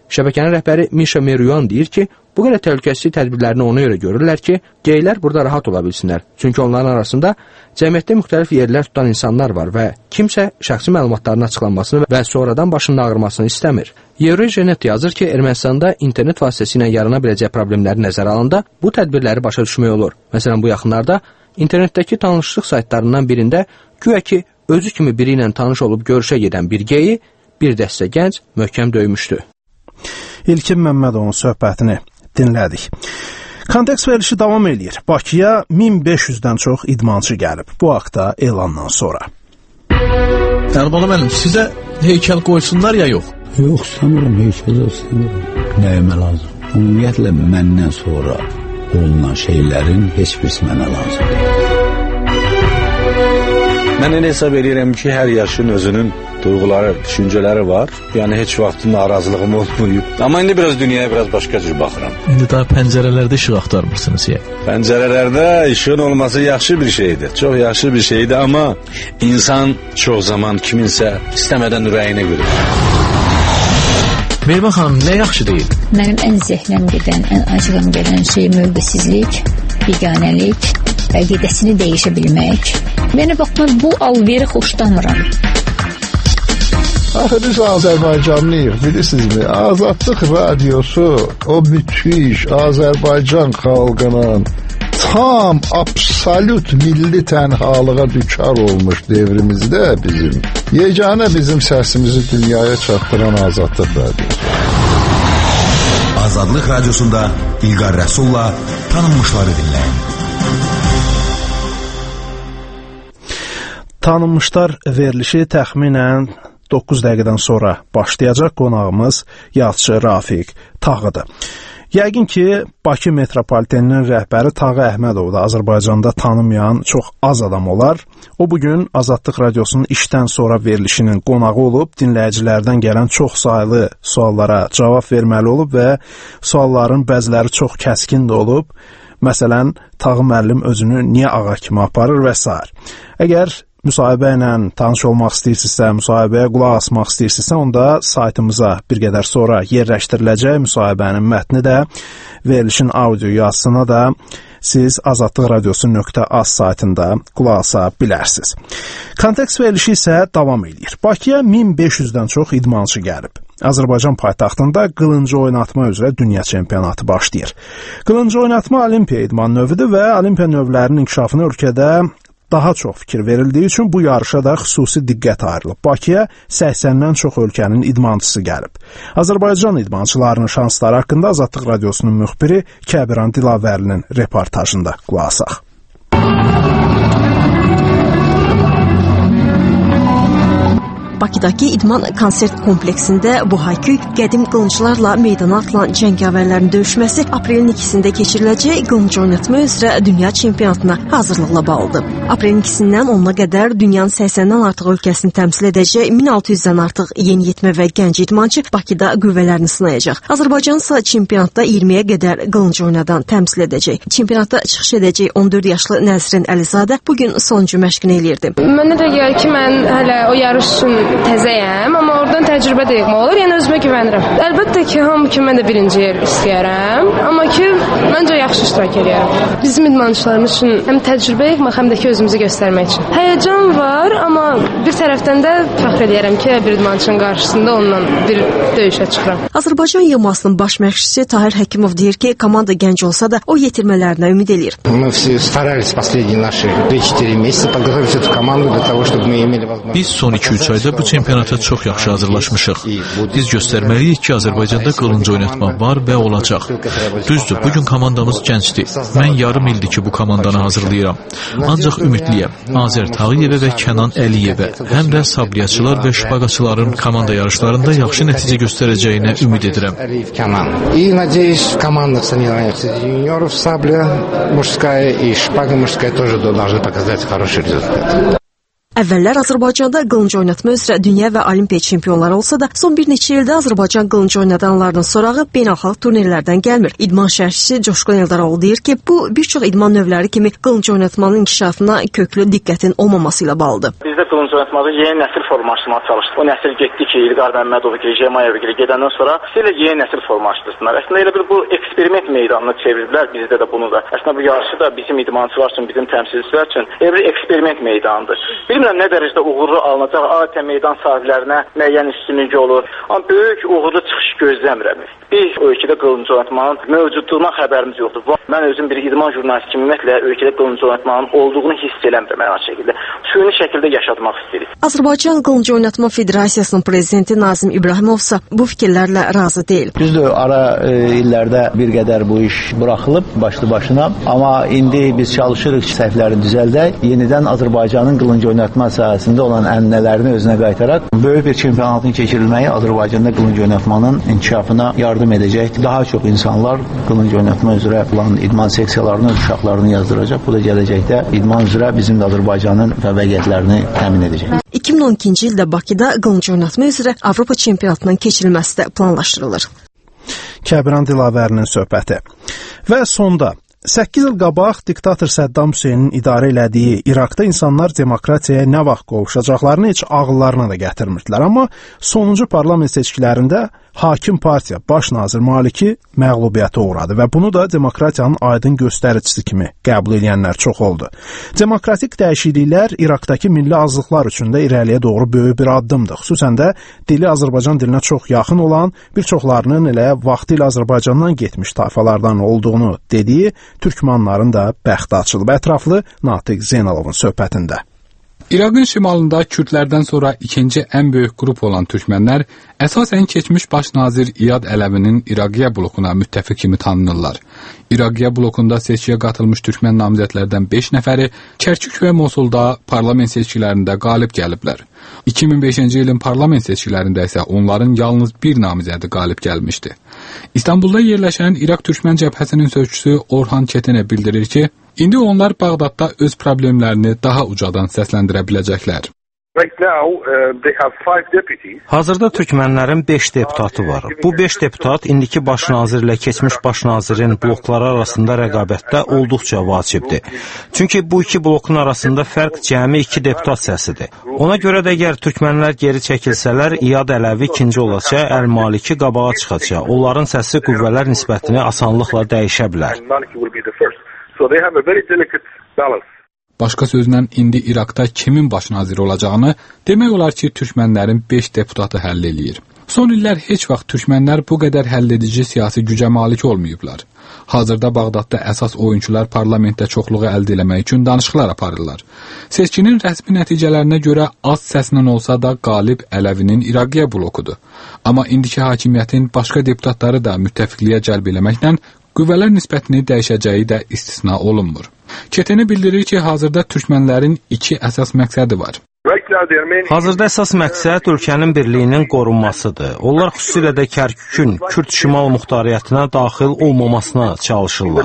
Şəbəkənin rəhbəri Misha Meryuan deyir ki, bu qədər təhlükəsizlik tədbirlərini ona görə görürlər ki, geylər burada rahat ola bilsinlər. Çünki onların arasında cəmiyyətdə müxtəlif yerlər tutan insanlar var və kimsə şəxsi məlumatlarının açıqlanmasını və sonradan başının ağrımasını istəmir. Eurogenet yazır ki, Ermənistanda internet vasitəsilə yarana biləcək problemləri nəzərə alanda bu tədbirləri başa düşmək olur. Məsələn, bu yaxınlarda internetdəki tanışlıq saytlarından birində güya ki, özü kimi biri ilə tanış olub görüşə gedən bir geyi bir dəstə gənc möhkəm döymüşdü.
İlkin Məmmədovun söhbətini dinlədik. Kontekst verilişi davam edir. Bakıya min beş yüzdən çox idmançı gəlib. Bu haqda elandan sonra.
Əlbəttə müəllim, sizə heykəl qoysunlar ya yox?
Yox, sanırım heykəl istəmirəm. Nəyimə lazım? Ümumiyyətlə məndən sonra olunan şeylərin heç birisi mənə lazım deyil.
Mən elə hesab edirəm ki, hər yaşın özünün duyğuları, düşüncələri var. Yəni heç vaxt narazılığım olmayıb. Amma indi biraz dünyaya biraz başqa cür baxıram.
İndi daha pəncərələrdə işıq axtarmırsınız ya.
Pəncərələrdə işığın olması yaxşı bir şeydir. Çox yaxşı bir şeydir, amma insan çox zaman kiminsə istəmədən ürəyinə görür.
Mehriban xanım, nə yaxşı deyil?
Mənim ən zəhləm gedən, ən acığım gedən şey mövqesizlik, biganəlik, əqidəsini dəyişə bilmək. Mənə bax, mən bu alveri xoşlamıram.
Axı biz Azərbaycanlıyıq, bilirsinizmi? Azadlıq radiosu o müthiş Azərbaycan xalqının tam, absolut milli tənhalığa düçar olmuş devrimizdə bizim, yeganə bizim səsimizi dünyaya çatdıran Azadlıq radiosu.
Azadlıq radiosunda İlqar Rəsulla tanınmışları dinləyin.
Tanınmışlar verilişi təxminən doqquz dəqiqədən sonra başlayacaq. Qonağımız yazıçı Rafiq Tağıdır. Yəqin ki, Bakı metropoliteninin rəhbəri Tağı Əhmədov da Azərbaycanda tanımayan çox az adam olar. O bugün Azadlıq radiosunun işdən sonra verilişinin qonağı olub, dinləyicilərdən gələn çox saylı suallara cavab verməli olub və sualların bəziləri çox kəskin də olub. Məsələn, Tağı müəllim özünü niyə ağa kimi aparır və s. Əgər müsahibə ilə tanış olmaq istəyirsinizsə, müsahibəyə qulaq asmaq istəyirsinizsə, onda saytımıza bir qədər sonra yerləşdiriləcək müsahibənin mətni də, verilişin audio yazısına da siz azadlıq radiosu nöqtə az saytında qulaq asa bilərsiniz. Kontekst verilişi isə davam edir. Bakıya min beş yüzdən çox idmançı gəlib. Azərbaycan paytaxtında qılıncı oynatma üzrə dünya çempionatı başlayır. Qılıncı oynatma olimpiya idman növüdür və olimpiya növlərinin inkişafına ölkədə daha çox fikir verildiyi üçün bu yarışa da xüsusi diqqət ayrılıb. Bakıya səksəndən çox ölkənin idmançısı gəlib. Azərbaycan idmançılarının şansları haqqında Azadlıq radiosunun müxbiri Kəbiran Dilavərlinin reportajında qulaq asaq.
Bakıdakı idman konsert kompleksində bu haykü qədim qılınclarla meydana atılan cəngavərlərin döyüşməsi aprelin ikisində keçiriləcək qılınc oynatma üzrə dünya çempionatına hazırlıqla bağlıdır. Aprelin ikisindən onuna qədər dünyanın səksəndən artıq ölkəsini təmsil edəcək min altı yüzdən artıq yeniyetmə və gənc idmançı Bakıda qüvvələrini sınayacaq. Azərbaycan isə çempionatda iyirmiyə qədər qılınc oynadan təmsil edəcək. Çempionatda çıxış edəcək on dörd yaşlı Nəzrin Əlizadə bugün sonuncu məşqini eləyirdi.
Mənə də gəlir ki, mən hələ o yarış üçün təzəyəm, amma oradan təcrübə də yığmaq olur, yəni özümə güvənirəm. Əlbəttə ki, hamı kimi mən də birinci yer istəyərəm, amma ki, məncə yaxşı iştirak edirəm. Bizim idmançılarımız üçün həm təcrübə yığmaq, həm də ki, özümüzü göstərmək üçün. Həyəcan var, amma bir tərəfdən də fəxr edirəm ki, bir idmançının qarşısında onunla bir döyüşə çıxıram.
Azərbaycan yığmasının baş məşqçisi Tahir Həkimov deyir ki, komanda gənc olsa da o yetirmələrinə ümid edir.
Biz son iki üç ayda bu çempionata çox yaxşı hazırlaşmışıq. Biz göstərməliyik ki, Azərbaycanda qılınc oynatma var və olacaq. Düzdür, bugün komandamız gəncdir. Mən yarım ildir ki, bu komandanı hazırlayıram. Ancaq ümidliyəm. Azər Tağıyevə və Kənan Əliyevə, həm də sabliyaçılar və şpaqaçıların komanda yarışlarında yaxşı nəticə göstərəcəyinə ümid edirəm.
И надеюсь, команда соревнований среди юниоров сабля мужская и шпага мужская тоже должны показать хороший результат.
Əvvəllər Azərbaycanda qılınc oynatma üzrə dünya və olimpiya çempionları olsa da, son bir neçə ildə Azərbaycan qılınc oynadanlarının sorağı beynəlxalq turnirlərdən gəlmir. İdman şərhçisi Coşqun Eldaroğlu deyir ki, bu bir çox idman növləri kimi qılınc oynatmanın inkişafına köklü diqqətin olmaması ilə bağlıdır.
Bizdə qılınc oynatmada yeni nəsil formalaşdırmağa çalışdıq. O nəsil getdi ki, İlqar Məmmədov, Jemayev gedəndən sonra silə yeni nəsil formalaşdırsınlar. Əslində elə bir bu eksperiment meydanına çevirdilər bizdə də bunu da. Əslində bu yarışı da bizim idmançılar üçün, bizim təmsilçilər üçün elə bir eksperiment meydanıdır. Bilmirəm nə dərəcədə uğurlu alınacaq, adətən meydan sahiblərinə müəyyən üstünlük olur. Amma böyük uğurlu çıxış gözləmirəm. Biz ölkədə qılınc oynatmanın mövcudluğuna xəbərimiz yoxdur. Mən özüm bir idman jurnalisti kimi ümumiyyətlə ölkədə qılınc oynatmanın olduğunu hiss eləmirəm mən açıq şəkildə. Süni şəkildə yaşatmaq istəyirik.
Azərbaycan Qılınc Oynatma Federasiyasının prezidenti Nazim İbrahimovsa bu fikirlərlə razı deyil.
Düzdür, ara e, illərdə bir qədər bu iş buraxılıb başlı başına, amma indi biz çalışırıq ki, səhvləri düzəldək, yenidən Azərbaycanın qılınc oynatma sahəsində olan ənənələrini özünə qaytaraq, böyük bir çempionatın keçirilməyi Azərbaycanda qılınc oynatmanın inkişafına yardım edəcək. Daha çox insanlar qılınc oynatma üzrə olan idman seksiyalarının uşaqlarını yazdıracaq. Bu da gələcəkdə idman üzrə bizim də Azərbaycanın vəziyyətlərini təmin edəcək.
iki min on ikinci ildə Bakıda qılınc oynatma üzrə Avropa çempionatının keçirilməsi də planlaşdırılır.
Kəbiran Dilavərinin söhbəti. Və sonda səkkiz il qabaq diktator Səddam Hüseynin idarə elədiyi İraqda insanlar demokratiyaya nə vaxt qovuşacaqlarını heç ağıllarına da gətirmirdilər. Amma sonuncu parlament seçkilərində hakim partiya baş nazir Maliki məğlubiyyətə uğradı və bunu da demokratiyanın aydın göstəricisi kimi qəbul edənlər çox oldu. Demokratik dəyişikliklər İraqdakı milli azlıqlar üçün də irəliyə doğru böyük bir addımdır. Xüsusən də dili Azərbaycan dilinə çox yaxın olan, bir çoxlarının elə vaxtilə Azərbaycandan getmiş tayfalardan olduğunu dediyi türkmanların da bəxti açılıb. Ətraflı Natiq Zeynalovun söhbətində.
İraqın şimalında Kürdlərdən sonra ikinci ən böyük qrup olan türkmənlər əsasən keçmiş baş nazir İyad Ələvinin İraqiya blokuna müttəfiq kimi tanınırlar. İraqiya blokunda seçkiyə qatılmış türkmən namizədlərdən beş nəfəri Kərkük və Mosulda parlament seçkilərində qalib gəliblər. iki min beşinci ilin parlament seçkilərində isə onların yalnız bir namizədi qalib gəlmişdi. İstanbulda yerləşən İraq Türkmən Cəbhəsinin sözçüsü Orhan Çetinə bildirir ki, İndi onlar Bağdadda öz problemlərini daha ucadan səsləndirə biləcəklər.
Hazırda türkmənlərin beş deputatı var. Bu beş deputat indiki baş nazirlə keçmiş baş nazirin blokları arasında rəqabətdə olduqca vacibdir. Çünki bu iki blokun arasında fərq cəmi iki deputat səsidir. Ona görə də əgər türkmənlər geri çəkilsələr, İyad Ələvi ikinci olacaq, Əl-Maliki qabağa çıxacaq. Onların səsi qüvvələr nisbətini asanlıqla dəyişə bilər.
So they have a very delicate balance. Başqa sözlə indi İraqda kimin baş naziri olacağını demək olar ki, türkmənlərin beş deputatı həll eləyir. Son illər heç vaxt türkmənlər bu qədər həlledici siyasi gücə malik olmayıblar. Hazırda Bağdadda əsas oyunçular parlamentdə çoxluğu əldə etmək üçün danışıqlar aparırlar. Seçkinin rəsmi nəticələrinə görə az səslə olsa da qalib Ələvinin İraqiya blokudur. Amma indiki hakimiyyətin başqa deputatları da müttəfiqliyə cəlb eləməklə qüvvələr nisbətini dəyişəcəyi də istisna olunmur. Çetəni bildirir ki, hazırda türkmənlərin iki əsas məqsədi var.
Hazırda əsas məqsəd ölkənin birliyinin qorunmasıdır. Onlar xüsusilə də Kərkükün Kürd Şimal Muxtariyyətinə daxil olmamasına çalışırlar.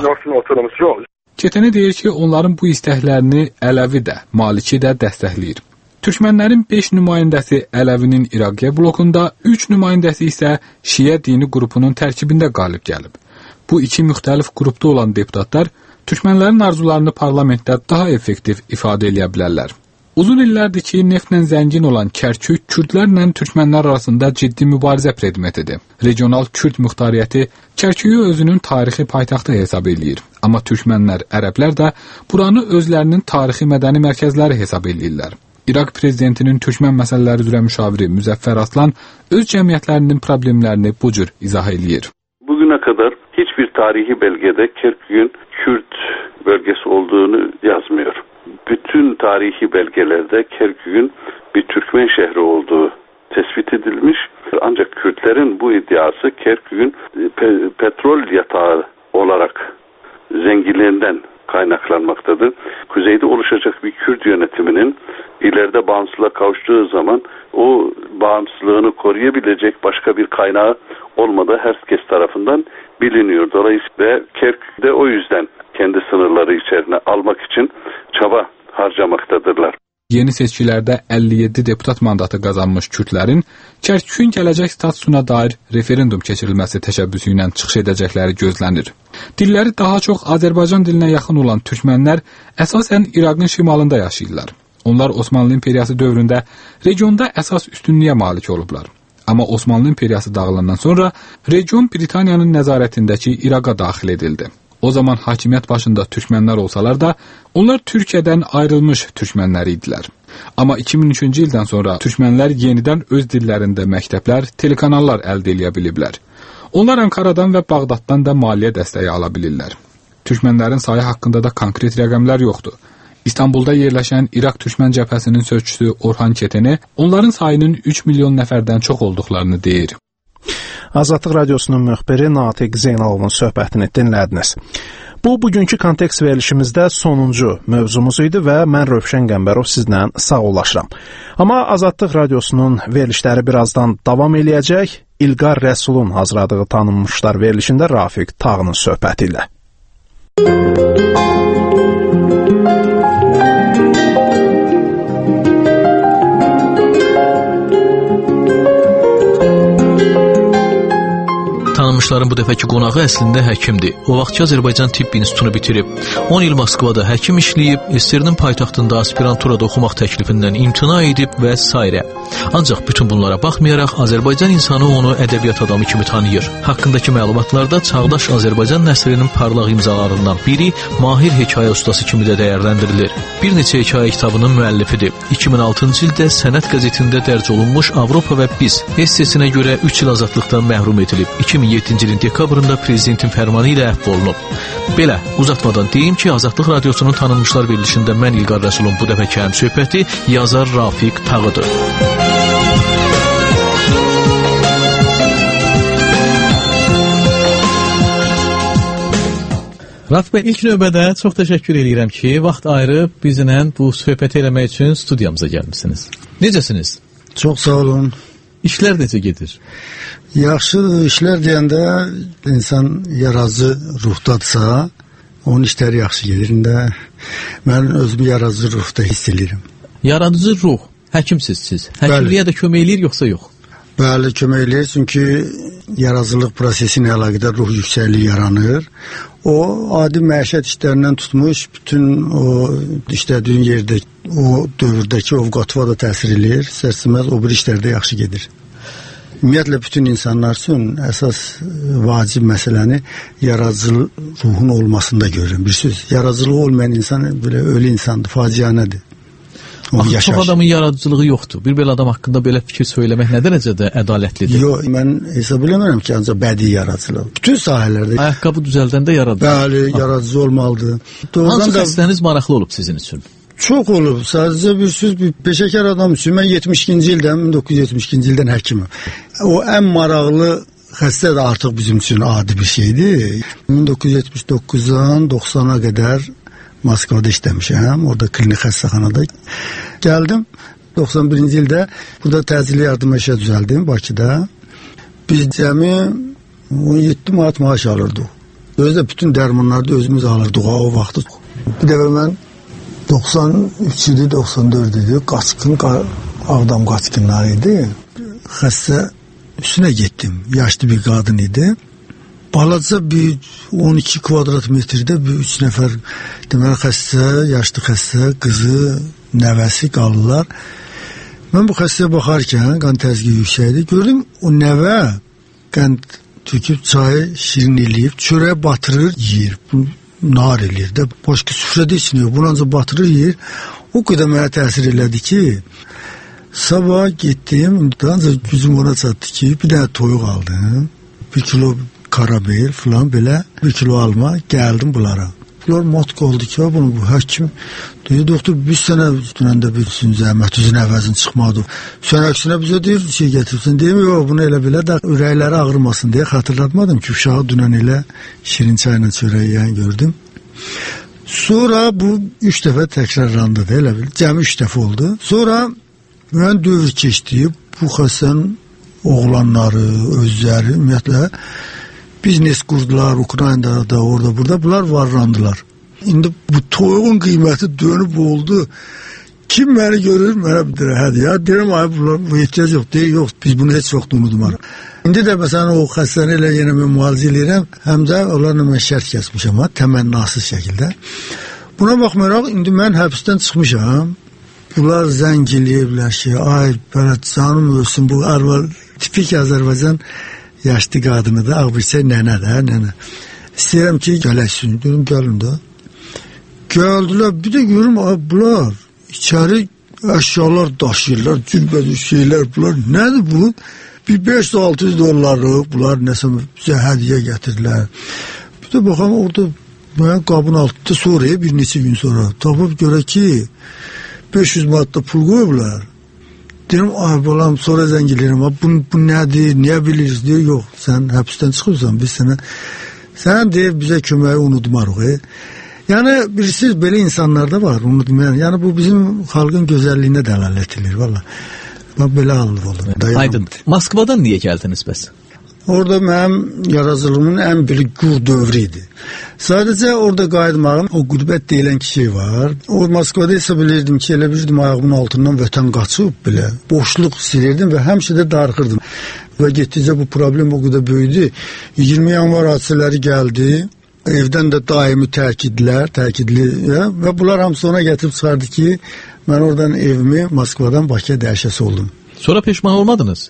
Çetəni deyir ki, onların bu istəklərini Ələvi də, Maliki də dəstəkləyir. Türkmənlərin beş nümayəndəsi Ələvinin İraqiya blokunda, üç nümayəndəsi isə Şiə dini qrupunun tərkibində qalib gəlib. Bu iki müxtəlif qrupda olan deputatlar türkmənlərin arzularını parlamentdə daha effektiv ifadə edə bilərlər. Uzun illərdir ki, neftlə zəngin olan Kərkük kürdlərlə türkmənlər arasında ciddi mübarizə predmetidir. Regional Kürd muxtariyyəti Kərküyü özünün tarixi paytaxtı hesab eləyir. Amma türkmənlər, ərəblər də buranı özlərinin tarixi mədəni mərkəzləri hesab eləyirlər. İraq prezidentinin türkmən məsələləri üzrə müşaviri Müzəffər Aslan öz cəmiyyətlərinin problemlərini bu cür izah eləyir.
Bugüne kadar hiçbir tarihi belgede Kerkük'ün Kürt bölgesi olduğunu yazmıyor. Bütün tarihi belgelerde Kerkük'ün bir Türkmen şehri olduğu tespit edilmiş. Ancak Kürtlerin bu iddiası Kerkük'ün pe- petrol yatağı olarak zenginliğinden kaynaklanmaktadır. Kuzeyde oluşacak bir Kürt yönetiminin ileride bağımsızlığa kavuştuğu zaman o bağımsızlığını koruyabilecek başka bir kaynağı olmadığı herkes tarafından biliniyor. Dolayısıyla Kerkük'de o yüzden kendi sınırları içerisine almak için çaba harcamaktadırlar.
Yeni seçkilərdə əlli yeddi deputat mandatı qazanmış kürdlərin Kərkükün gələcək statusuna dair referendum keçirilməsi təşəbbüsü ilə çıxış edəcəkləri gözlənir. Dilləri daha çox Azərbaycan dilinə yaxın olan türkmənlər əsasən İraqın şimalında yaşayırlar. Onlar Osmanlı İmperiyası dövründə regionda əsas üstünlüyə malik olublar. Amma Osmanlı İmperiyası dağılandan sonra region Britaniyanın nəzarətindəki İraqa daxil edildi. O zaman hakimiyyət başında türkmənlər olsalar da, onlar Türkiyədən ayrılmış türkmənlər idilər. Amma iki min üçüncü ildən sonra türkmənlər yenidən öz dillərində məktəblər, telekanallar əldə edə biliblər. Onlar Ankaradan və Bağdaddan da maliyyə dəstəyi ala bilirlər. Türkmənlərin sayı haqqında da konkret rəqəmlər yoxdur. İstanbulda yerləşən İraq Türkmən cəbhəsinin sözçüsü Orhan Keteni onların sayının üç milyon nəfərdən çox olduqlarını deyir.
Azadlıq Radiosunun müxbiri Natiq Zeynalovun söhbətini dinlədiniz. Bu, bugünkü kontekst verilişimizdə sonuncu mövzumuz idi və mən Rövşən Qəmbərov sizlə sağollaşıram. Amma Azadlıq Radiosunun verilişləri birazdan davam eləyəcək. İlqar Rəsulun hazırladığı tanınmışlar verilişində Rafiq Tağının söhbəti ilə.
Tanınmışların bu dəfəki qonağı əslində həkimdir. O vaxtki Azərbaycan Tibb İnstitutunu bitirib, on il Moskvada həkim işləyib, S S R-nin paytaxtında aspiranturada oxumaq təklifindən imtina edib və s. Ancaq bütün bunlara baxmayaraq Azərbaycan insanı onu ədəbiyyat adamı kimi tanıyır. Haqqındakı məlumatlarda çağdaş Azərbaycan nəsrinin parlaq imzalarından biri mahir hekayə ustası kimi də dəyərləndirilir. Bir neçə hekayə kitabının müəllifidir. iki min altıncı ildə Sənət qəzetində dərc olunmuş Avropa və Biz essesinə görə üç il azadlıqdan məhrum edilib. iki min yeddinci ilin dekabrında prezidentin fərmanı ilə əfv olunub. Belə, uzatmadan deyim ki, Azadlıq Radiosunun tanınmışlar verilişində mən İlqar Rəsulun bu dəfəki həmsöhbəti yazar Rafiq Tağıdır.
Rafiq bəy, ilk növbədə çox təşəkkür edirəm ki, vaxt ayırıb bizlə bu söhbəti eləmək üçün studiyamıza gəlmişsiniz. Necəsiniz?
Çox sağ olun.
İşlər necə gedir?
Yaxşıdır, işlər deyəndə insan yaradıcı ruhdadırsa, onun işləri yaxşı gedir. İndə mən özümü yaradıcı ruhda hiss edirəm.
Yaradıcı ruh, həkimsiz siz. Həkimliyə də kömək eləyir yoxsa yox?
Bəli, kömək eləyir, çünki yaradıcılıq prosesi ilə əlaqədar ruh yüksəkliyi yaranır. O, adi məişət işlərindən tutmuş, bütün o işlədiyin yerdə, o dövrdəki ovqatıva da təsir eləyir. İstərsəməz o bir işlərdə yaxşı gedir. Ümumiyyətlə, bütün insanlar üçün əsas vacib məsələni yaradıcı ruhun olmasında görürüm. Bir söz, yaradıcılığı olmayan insan belə ölü insandır, facianədir.
Axı, çox adamın yaradıcılığı yoxdur. Bir belə adam haqqında belə fikir söyləmək nə dərəcədə ədalətlidir?
Yox, mən hesab eləmirəm ki, ancaq bədii yaradıcılıq. Bütün sahələrdə.
Ayaqqabı düzəldəndə yaradıcı.
Bəli, yaradıcı olmalıdır.
Hansı xəstəniz maraqlı olub sizin üçün?
Çox olub. Sadəcə bir söz, bir peşəkar adam üçün. Mən yetmiş ikinci ildən, min doqquz yüz yetmiş ikinci ildən həkimim. O ən maraqlı xəstə də artıq bizim üçün adi bir şeydir. min doqquz yüz yetmiş doqquzdan doxsana qədər Moskvada işləmişəm, orada klinik xəstəxanada. Gəldim, doxsan birinci ildə burada təcili yardıma işə düzəldim Bakıda. Biz cəmi on yeddi manat maaş alırdıq. Özdə bütün dərmanları da özümüz alırdıq o vaxtı. Bir dəfə mən doxsan üç idi, doxsan dörd idi, qaçqın, Ağdam qaçqınları idi. Xəstə üstünə getdim, yaşlı bir qadın idi. Balaca bir on iki kvadrat metrdə bir üç nəfər deməli xəstə, yaşlı xəstə, qızı, nəvəsi qalırlar. Mən bu xəstəyə baxarkən qan təzyiqi yüksəkdir. Gördüm o nəvə qan töküb çayı şirin eləyib, çörəyə batırır, yeyir. Bu nar eləyir də. Başqa süfrədə içmiyor. Bunu ancaq batırır, yeyir. O qədər mənə təsir elədi ki, sabah getdim, ancaq gücüm ona çatdı ki, bir dənə toyuq aldım. Bir kilo karabel falan belə bir kilo alma, gəldim bunlara. Bunlar matq oldu ki, bunu bu həkim deyir, doktor, biz sənə dünəndə bir zəhmət üzün əvəzin çıxmadı. Sən əksinə bizə deyir, şey getirsin, deyim, yox, bunu elə belə də ürəkləri ağrımasın deyə xatırlatmadım ki, uşağı dünən elə şirin çayla çörək yiyən gördüm. Sonra bu üç dəfə təkrarlandı da, elə bil, cəmi üç dəfə oldu. Sonra mən dövr keçdi, bu xəstənin oğlanları, özləri, ümumiyyətlə, biznes qurdular, Ukraynada da, orada, burada, bunlar varlandılar. İndi bu toyuğun qiyməti dönüb oldu, Kim məni görür, mənə bir dərə hədir. Ya deyirəm, ay bunlar, bu ehtiyac yox, deyir, yox, biz bunu heç vaxt unutmarıq. İndi də məsələn o xəstəni ilə yenə mən müalicə edirəm, həm də onlarla mən şərt kəsmişəm, ha, təmənnasız şəkildə. Buna baxmayaraq, indi mən həbsdən çıxmışam. Bunlar zəng eləyiblər ki, ay, belə canım ölsün, bu arvar, tipik Azərbaycan yaşlı qadını da, ağbirçək nənə də, nənə. İstəyirəm ki, gələksin, deyirəm, gəlin də. Gəldilər, bir də görüm, ay, bunlar, içəri əşyalar daşıyırlar, cürbəcür şeylər, bunlar, nədir bu? Bir beş yüz altı yüz dollarlıq, bunlar nəsə bizə hədiyə gətirdilər. Bir də baxam, orada mən qabın altında sonra, bir neçə gün sonra, tapıb görə ki, beş yüz manatda pul qoyublar. Deyirəm, ay balam, sonra zəng eləyirəm, bu, bu nədir, niyə bilirsiniz, deyir, yox, sən həbsdən çıxırsan, biz sənə, sən deyir, bizə köməyi unutmarıq, e. Yəni, bilirsiniz, belə insanlar da var, unutmayan. Yəni, bu bizim xalqın gözəlliyinə dəlalət edilir, valla. Bax, belə alınır olur.
Aydın, Moskvadan niyə gəldiniz bəs?
Orada mənim yarazılığımın ən bir gur dövrü idi. Sadəcə orada qayıtmağım, o qürbət deyilən kişi var. O Moskvada isə bilirdim ki, elə bilirdim ayağımın altından vətən qaçıb belə. Boşluq silirdim və həmişə də darıxırdım. Və getdikcə bu problem o qədər böyüdü. iyirmi yanvar hadisələri gəldi. Evdən də daimi təkidlər, təkidli ya, və bunlar hamısı ona gətirib çıxardı ki, mən oradan evimi Moskvadan Bakıya dəyişəsi oldum.
Sonra peşman olmadınız?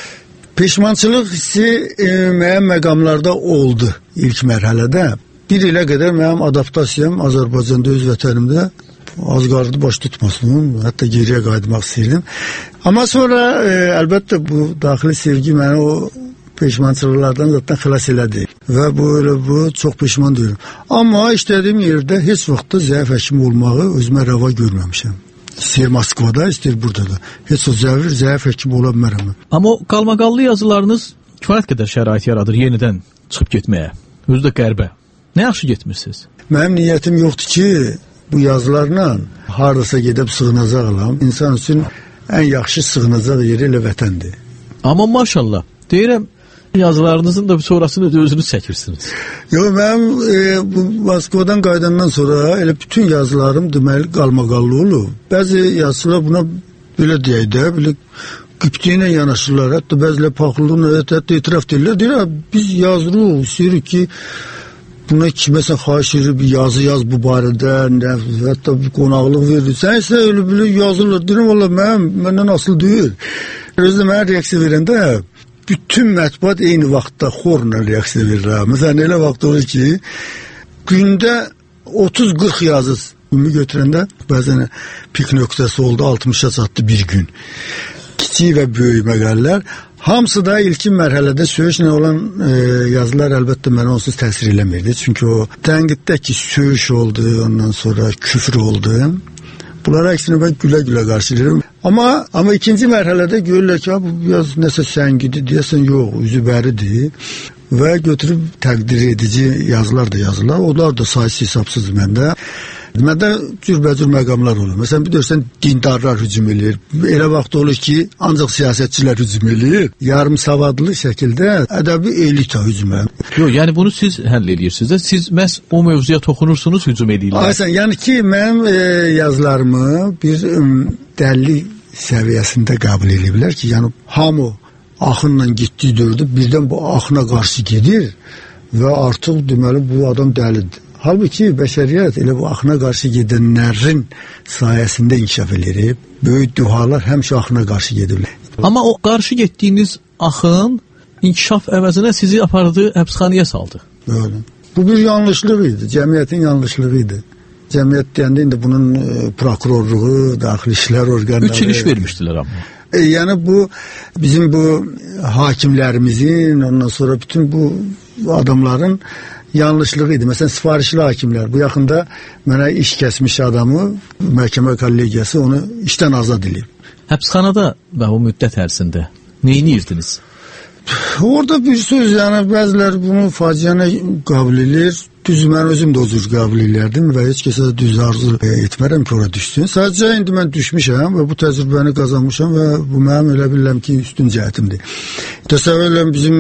Peşmançılıq hissi e, müəyyən məqamlarda oldu ilk mərhələdə. Bir ilə qədər mənim adaptasiyam Azərbaycanda, öz vətənimdə az qardı baş tutmasın, hətta geriyə qayıtmaq istəyirdim. Amma sonra e, əlbəttə bu daxili sevgi məni o peşmançılıqlardan zaten xilas elədi. Və bu, elə bu, çox peşman deyirəm. Amma işlədiyim yerdə heç vaxt da zəif həkim olmağı özümə rəva görməmişəm. İstəyir Moskvada, istəyir burada da. Heç o zəvir, zəif həkim ola bilmərəm.
Amma o qalmaqallı yazılarınız kifayət qədər şərait yaradır yenidən çıxıb getməyə. Özü də qərbə. Nə yaxşı getmirsiniz?
Mənim niyyətim yoxdur ki, bu yazılarla haradasa gedib sığınacaq alam. İnsan üçün ən yaxşı sığınacaq yeri elə vətəndir.
Amma maşallah, deyirəm, yazılarınızın da sonrasını özünüz çəkirsiniz.
Yox, mənim e, bu Moskvadan qayıdandan sonra elə bütün yazılarım deməli qalmaqallı olub. Bəzi yazılar buna belə deyək də, belə qıpti ilə yanaşırlar. Hətta bəzilə paxıllığına, hətta etiraf deyirlər. Deyirlər, biz yazırıq, istəyirik ki, buna kiməsə xahiş edir, bir yazı yaz bu barədə, nə, hətta bir qonaqlıq verir. Sən isə elə belə yazırlar. Deyirəm, valla mənim, məndən asıl deyil. Özdə mənə reaksiya verəndə, bütün mətbuat eyni vaxtda xorla reaksiya verir. Məsələn, elə vaxt olur ki, gündə otuz qırx yazı ümumi götürəndə, bəzən pik nöqtəsi oldu, altmışa çatdı bir gün. Kiçik və böyük məqalələr. Hamısı da ilkin mərhələdə söyüşlə olan e, yazılar əlbəttə mənə onsuz təsir eləmirdi. Çünki o tənqiddə ki, söyüş oldu, ondan sonra küfür oldu. Bunlara əksinə mən gülə-gülə qarşılayıram. Amma amma ikinci mərhələdə görürlər ki, bu biraz nəsə səngidir, deyəsən yox, üzü bəridir və götürüb təqdir edici yazılar da yazırlar. Onlar da sayısı hesabsızdır məndə. Məndə cürbəcür məqamlar olur. Məsələn, bir görsən dindarlar hücum eləyir. Elə vaxt olur ki, ancaq siyasətçilər hücum eləyir. Yarım savadlı şəkildə ədəbi elita hücum eləyir.
Yox, yəni bunu siz həll edirsiniz də, siz məhz o mövzuya toxunursunuz, hücum edirlər.
Aysən, yəni ki, mənim e, yazılarımı bir e, dəlli səviyyəsində qəbul ediblər ki, yəni hamı axınla getdiyi dövrdə birdən bu axına qarşı gedir və artıq deməli bu adam dəlidir. Halbuki bəşəriyyət elə bu axına qarşı gedənlərin sayəsində inkişaf edir. Böyük duhalar həmişə axına qarşı gedirlər.
Amma o qarşı getdiyiniz axın inkişaf əvəzinə sizi apardı, həbsxanaya saldı.
Öyle. Bu bir yanlışlıq idi, cəmiyyətin yanlışlığı idi. Cəmiyyət deyəndə indi bunun e, prokurorluğu, daxili işlər orqanları...
Üç il iş vermişdilər amma.
E, yəni bu, bizim bu hakimlərimizin, ondan sonra bütün bu adamların yanlışlığı idi. Məsələn, sifarişli hakimlər. Bu yaxında mənə iş kəsmiş adamı, məhkəmə kollegiyası onu işdən azad edib.
Həbsxanada və o müddət ərzində neyinirdiniz?
Orada bir söz, yəni bəzilər bunu faciənə qəbul edir. Düz mən özüm də o cür qəbul edirdim və heç kəsə düz arzu etmərəm ki, ora düşsün. Sadəcə indi mən düşmüşəm və bu təcrübəni qazanmışam və bu mənim elə bilirəm ki, üstün cəhətimdir. Təsəvvür edirəm, bizim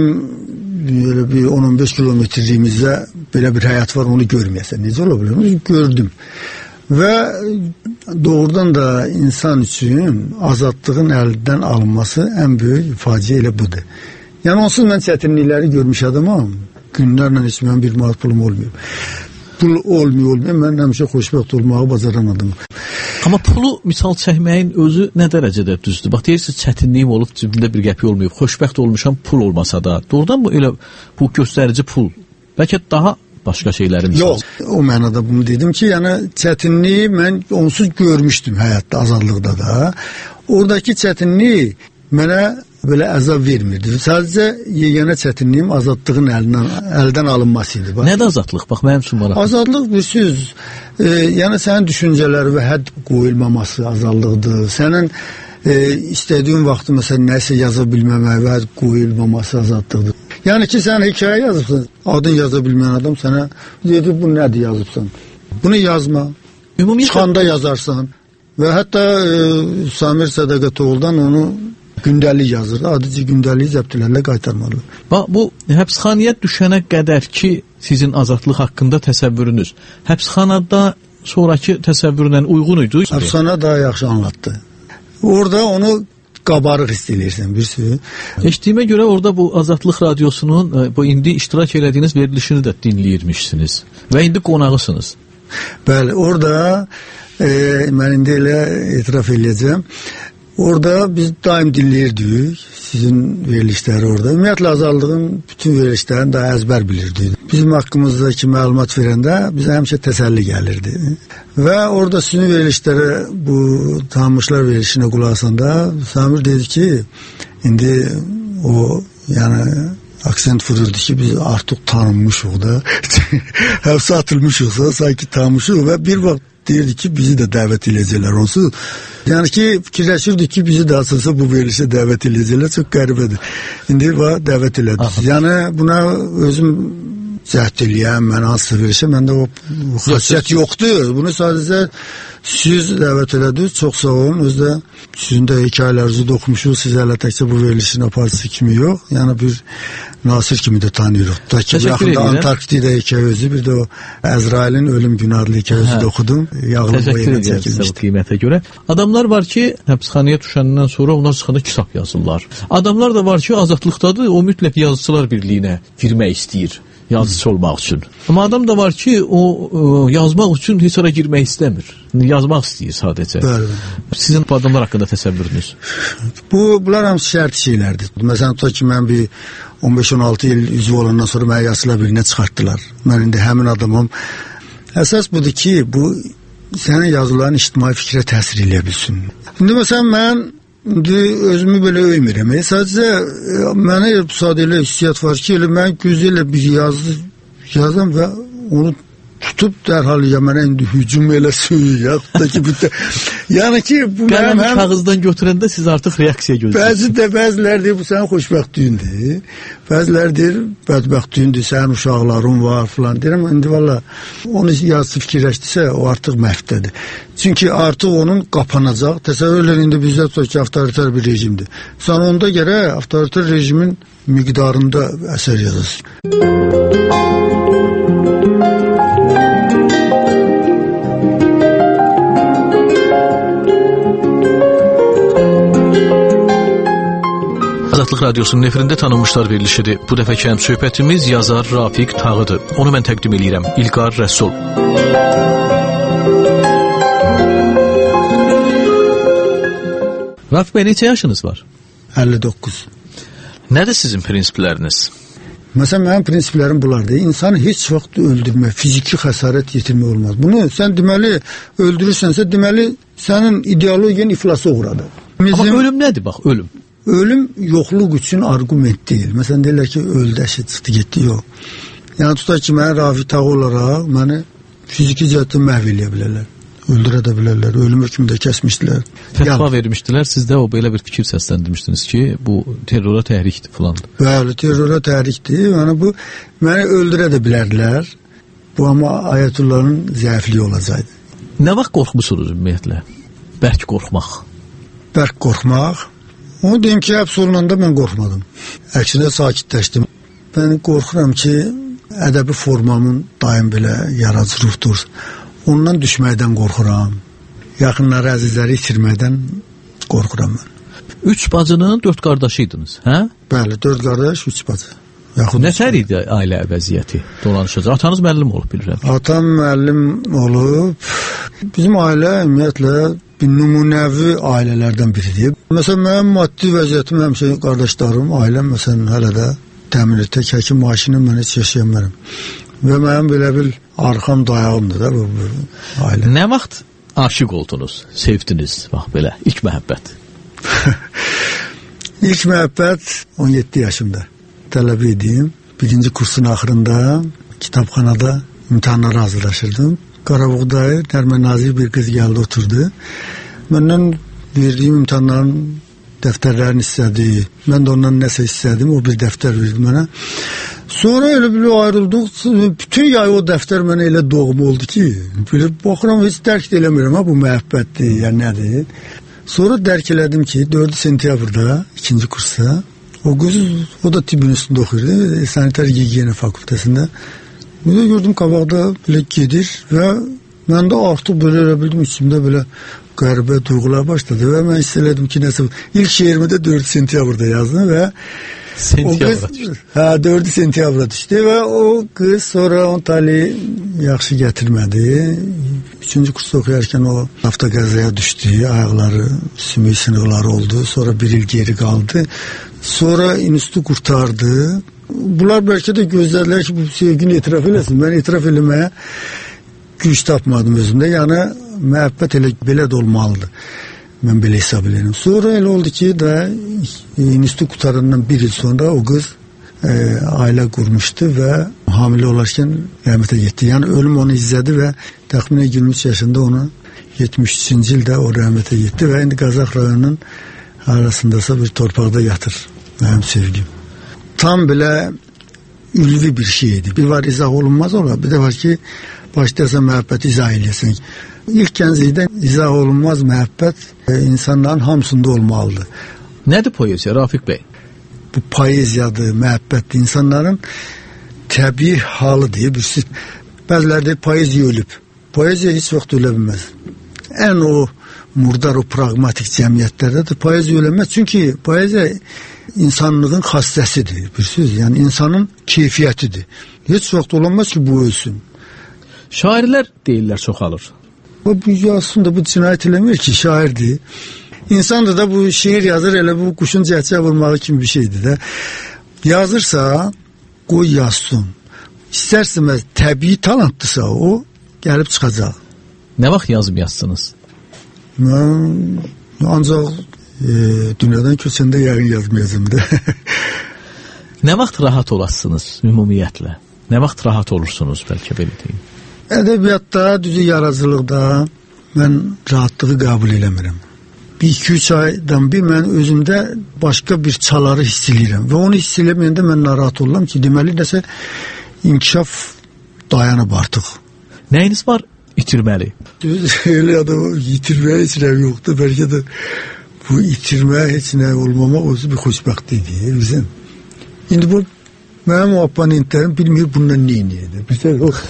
elə bir on on beş kilometrliyimizdə belə bir həyat var, onu görməyəsən. Necə ola bilər? Gördüm. və doğrudan da insan üçün azadlığın əldən alınması ən böyük faciə elə budur. Yəni onsuz mən çətinlikləri görmüş adamam. Günlərlə heç mənim bir manat pulum olmuyor. Pul olmuyor, olmuyor. Mən həmişə xoşbəxt olmağı bacaran adamım.
Amma pulu misal çəkməyin özü nə dərəcədə düzdür? Bax, deyirsiniz, çətinliyim olub, cibimdə bir qəpik olmayıb, xoşbəxt olmuşam, pul olmasa da. Doğrudan bu elə bu göstərici pul, bəlkə daha başqa şeylərin misal?
Yox, o mənada bunu dedim ki, yəni çətinliyi mən onsuz görmüşdüm həyatda, azadlıqda da. Oradakı çətinlik mənə belə əzab vermirdi. Sadəcə yeganə çətinliyim azadlığın əlindən, əldən alınması idi. Bax.
Nədir azadlıq? Bax, mənim üçün maraqlı.
Azadlıq bir söz, e, yəni sənin düşüncələri və hədd qoyulmaması azadlıqdır. Sənin e, istədiyin vaxtı məsələn nəsə yaza bilməmək və hədd qoyulmaması azadlıqdır. Yəni ki, sən hekayə yazıbsan, adın yaza bilməyən adam sənə deyir, bu nədir yazıbsan? Bunu yazma. Ümumiyyətlə çıxanda yazarsan və hətta e, Samir Sədaqətoğlu'dan onu gündəlik yazır. Adici gündəliyi zəbtilərlə qaytarmalı.
Bax, bu həbsxanaya düşənə qədər ki, sizin azadlıq haqqında təsəvvürünüz həbsxanada sonraki təsəvvürlə uyğun idi?
Həbsxana daha yaxşı anlattı. Orada onu qabarıq hiss edirsən, bir söz.
Eşitdiyimə görə orada bu Azadlıq Radiosunun bu indi iştirak elədiyiniz verilişini də dinləyirmişsiniz və indi qonağısınız.
Bəli, orada e, mən indi elə etiraf edəcəm. Orada biz daim dinləyirdik sizin verilişləri orada. Ümumiyyətlə azadlığın bütün verilişlərini daha əzbər bilirdik. Bizim haqqımızdakı məlumat verəndə bizə həmişə təsəlli gəlirdi. Və orada sizin verilişlərə, bu tanınmışlar verilişinə qulaq asanda Samir dedi ki, indi o yəni aksent vururdu ki, biz artıq tanınmışıq da. Həbsə atılmışıqsa sanki tanınmışıq və bir vaxt deyirdi ki, bizi də dəvət edəcəklər onsuz. Yəni ki, fikirləşirdi ki, bizi də asılsa bu verilişə dəvət edəcəklər. Çox qəribədir. İndi va dəvət elədik. Yəni buna özüm cəhd eləyəm, mən hansısa verilişə, məndə o xasiyyət yoxdur. Bunu sadəcə siz dəvət elədiniz. Çox sağ olun. Özdə sizin də hekayələrinizi də oxumuşuq. Siz hələ təkcə bu verilişin aparıcısı kimi yox. Yəni bir Nasir kimi də tanıyırıq. Da ki, yaxında Antarktida hekayə özü, bir də o Əzrailin ölüm günü adlı hekayəsi də oxudum.
Təşəkkür edirəm sizə bu qiymətə görə. Adamlar var ki, həbsxanaya düşəndən sonra onlar çıxanda kitab yazırlar. Adamlar da var ki, azadlıqdadır, o mütləq yazıçılar birliyinə girmək istəyir. Yazıcı olmaq üçün. Amma adam da var ki, o, o yazmaq üçün heç ara girmək istəmir. Yazmaq istəyir sadəcə. Bəli. Sizin bu adamlar haqqında təsəvvürünüz?
Bu, bunlar hamısı şərt şeylərdir. Məsələn, tutaq ki, mən bir on beş on altı il üzv olandan sonra mənə yazılar birinə çıxartdılar. Mən indi həmin adamım. Əsas budur ki, bu sənin yazıların ictimai fikrə təsir edə bilsin. İndi məsələn, mən İndi özümü belə öymirəm. E, sadəcə mənə sadə elə hissiyat var ki, elə mən gözəl bir yazı yazam və onu tutub dərhal ya mənə indi hücum eləsin, yaxud da ki, bütün... yəni ki, bu
mənim həm... kağızdan götürəndə siz artıq reaksiya gözləyirsiniz.
Bəzi də bəzilər deyir, bu sənin xoşbəxtliyindir. Bəzilər deyir, bədbəxtliyindir, sənin uşaqların var filan. Deyirəm, indi valla onu yazısı fikirləşdirsə, o artıq məhvdədir. Çünki artıq onun qapanacaq. Təsəvvür edin, indi bizdə tutaq ki, avtoritar bir rejimdir. Sən onda gərək avtoritar rejimin miqdarında əsər yazasın.
Azadlıq Radiosunun efirində tanınmışlar verilişidir. Bu dəfəki həm söhbətimiz yazar Rafiq Tağıdır. Onu mən təqdim edirəm. İlqar Rəsul.
Rafiq bəy, neçə yaşınız var?
əlli doqquz.
Nədir sizin prinsipləriniz?
Məsələn, mənim prinsiplərim bunlardır. İnsanı heç vaxt öldürmək, fiziki xəsarət yetirmək olmaz. Bunu sən deməli öldürürsənsə, deməli sənin ideologiyan iflasa uğradı.
Bizim... Amma ölüm nədir, bax, ölüm?
Ölüm yoxluq üçün argument deyil. Məsələn, deyirlər ki, öldü, əşi çıxdı, getdi, yox. Yəni, tutaq ki, mənə Rafiq Tağı olaraq məni fiziki cəhətdən məhv eləyə bilərlər. Öldürə də bilərlər, ölüm hökmündə kəsmişdilər.
Fətva vermişdilər, siz də o belə bir fikir səsləndirmişdiniz ki, bu terrora təhrikdir filan.
Bəli, terrora təhrikdir. Yəni, bu, məni öldürə də bilərdilər. Bu, amma Ayətullahın zəifliyi olacaqdı.
Nə vaxt qorxmusunuz ümumiyyətlə? Bərk qorxmaq.
Bərk qorxmaq. Onu deyim ki, həbs olunanda mən qorxmadım. Əksinə sakitləşdim. Mən qorxuram ki, ədəbi formamın daim belə yaradıcı ruhdur. ondan düşməkdən qorxuram. Yaxınları, əzizləri itirməkdən qorxuram mən.
Üç bacının dörd qardaşıydınız, hə?
Bəli, dörd qardaş, üç bacı. Yaxud
Nətər idi ailə vəziyyəti? Dolanışacaq. Atanız müəllim olub, bilirəm.
Atam müəllim olub. Bizim ailə ümumiyyətlə bir nümunəvi ailələrdən biridir. Məsələn, mənim maddi vəziyyətim həmişə qardaşlarım, ailəm məsələn hələ də təmin etək, həkim maaşını mən heç yaşayamıram. Və mənim belə bir arxam dayağımdır da bu, bu ailə.
Nə vaxt aşiq oldunuz, sevdiniz, bax belə, ilk məhəbbət?
İlk məhəbbət on yeddi yaşımda. Tələbə idim. Birinci kursun axırında kitabxanada imtahanlara hazırlaşırdım. Qarabuğdayı, Nərmən Nazir bir qız gəldi, oturdu. Məndən verdiyim imtahanların dəftərlərini istədi. Mən də ondan nəsə istədim. O bir dəftər verdi mənə. Sonra elə bir ayrıldıq. Bütün yay o dəftər mənə elə doğum oldu ki, belə baxıram, heç dərk də eləmirəm, ha, bu məhəbbətdir, ya nədir. Sonra dərk elədim ki, dördü sentyabrda, ikinci kursda, o qız, o da tibbin üstündə oxuyurdu, sanitar gigiyena fakültəsində. Belə gördüm, qabaqda belə gedir və mən də artıq belə elə bildim, içimdə belə qəribə duyğular başladı və mən hiss elədim ki, nəsə, ilk şeirimi də dördü sentyabrda yazdım və
Sentyabra düşdü.
Hə, dördü sentyabra düşdü və o qız sonra on tali yaxşı gətirmədi. Üçüncü kursda oxuyarkən o avtoqəzaya düşdü, ayaqları, sümük sınıqları oldu. Sonra bir il geri qaldı. Sonra institutu qurtardı. Bunlar bəlkə də gözlədilər ki, bu sevgini etiraf eləsin. Mən etiraf eləməyə güc tapmadım özümdə. Yəni, məhəbbət elə belə də olmalıdır. Mən belə hesab edirəm. Sonra elə oldu ki, da institut qurtarandan bir il sonra o qız e, ailə qurmuşdu və hamilə olarkən rəhmətə getdi. Yəni ölüm onu izlədi və təxminən iyirmi üç yaşında onu yetmiş üçüncü ildə o rəhmətə getdi və indi Qazax rayonunun arasındasa bir torpaqda yatır mənim sevgim. Tam belə ülvi bir şeydi. Bir var izah olunmaz olar, bir də var ki, başlayarsan məhəbbəti izah eləsin. İlk gənclikdə izah olunmaz məhəbbət e, insanların hamısında olmalıdır.
Nədir poeziya, Rafiq bəy?
Bu poeziyadır, məhəbbətdir. İnsanların təbii halıdır. Bir, bəziləri deyir, poeziya ölüb. Poeziya heç vaxt ölə bilməz. Ən o murdar, o pragmatik cəmiyyətlərdə də poeziya öləməz. Çünki poeziya insanlığın xassəsidir. Bir söz, yəni insanın keyfiyyətidir. Heç vaxt olamaz ki, bu ölsün.
Şairlər deyirlər çoxalır.
Bu aslında bu cinayət eləmir ki, şairdir. İnsandır da bu şiir yazır, elə bu quşun cəhcəyə vurmağı kimi bir şeydir də. Yazırsa, qoy yazsın. İstərsəməz təbii talantdırsa o, gəlib çıxacaq.
Nə vaxt yazım yazsınız?
Mən ancaq e, dünyadan köçəndə yəqin yazmayacağım da.
Nə vaxt rahat olasınız ümumiyyətlə? Nə vaxt rahat olursunuz, bəlkə belə deyim?
Ədəbiyyatda, düzü yaradıcılıqda mən rahatlığı qəbul eləmirəm. Bir iki üç aydan bir mən özümdə başqa bir çaları hiss edirəm və onu hiss eləməyəndə mən narahat oluram ki, deməli nəsə inkişaf dayanıb artıq.
Nəyiniz var itirməli?
Düz elə adamı itirməyə heç nə yoxdur. Bəlkə də bu itirməyə heç nə olmamaq özü bir xoşbəxtlikdir bizim. İndi bu mənim o abonentlərim bilmir bundan nə edir. Bizlər o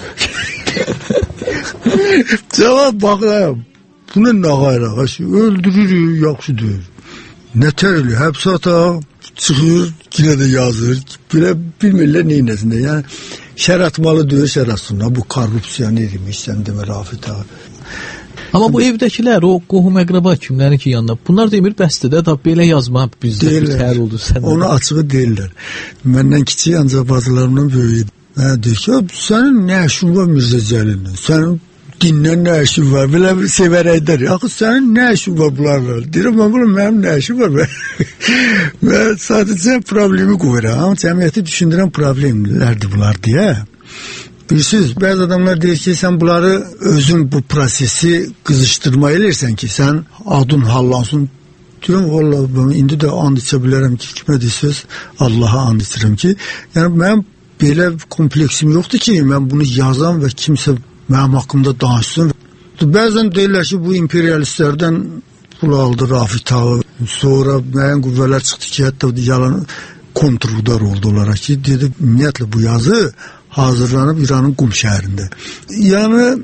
cavab baxıram. Buna nə qayrağı? Öldürür, yaxşıdır. Nətər elə? Həbsə ataq, çıxır, yine də yazır. Belə bilmirlər nə inəsində. Yəni, şər atmalı deyir, şər atsınlar. Bu korrupsiya nə demiş, sən demə Rafid ağa.
Amma bu evdəkilər, o qohum əqraba kimlərin ki yanında, bunlar demir, bəsdir də, da belə yazma bizdə bir təhər oldu sən.
Onu açığı deyirlər. Məndən kiçik, ancaq bazılarımdan böyüydü. Mənə deyir ki, sənin nə işin var Mirzə Cəlillə? Sənin dindən nə işin var? Belə bir sevərəklər. Axı, sənin nə işin var bunlarla? Deyirəm, mən bunu mənim nə işin var? Mən sadəcə problemi qoyuram. Cəmiyyəti düşündürən problemlərdir bunlar deyə. Bilirsiniz, bəzi adamlar deyir ki, sən bunları özün bu prosesi qızışdırma eləyirsən ki, sən adın hallansın. Deyirəm, vallahi, indi də and içə bilərəm ki, kimə deyirsiniz, Allaha and içirəm ki, yəni mənim belə kompleksim yoxdur ki, mən bunu yazam və kimsə mənim haqqımda danışsın. Bəzən deyirlər ki, bu imperialistlərdən pul aldı Rafid ağa. Sonra müəyyən qüvvələr çıxdı ki, hətta yalan kontrudar oldu olaraq ki, dedi, ümumiyyətlə bu yazı hazırlanıb İranın Qum şəhərində. Yəni,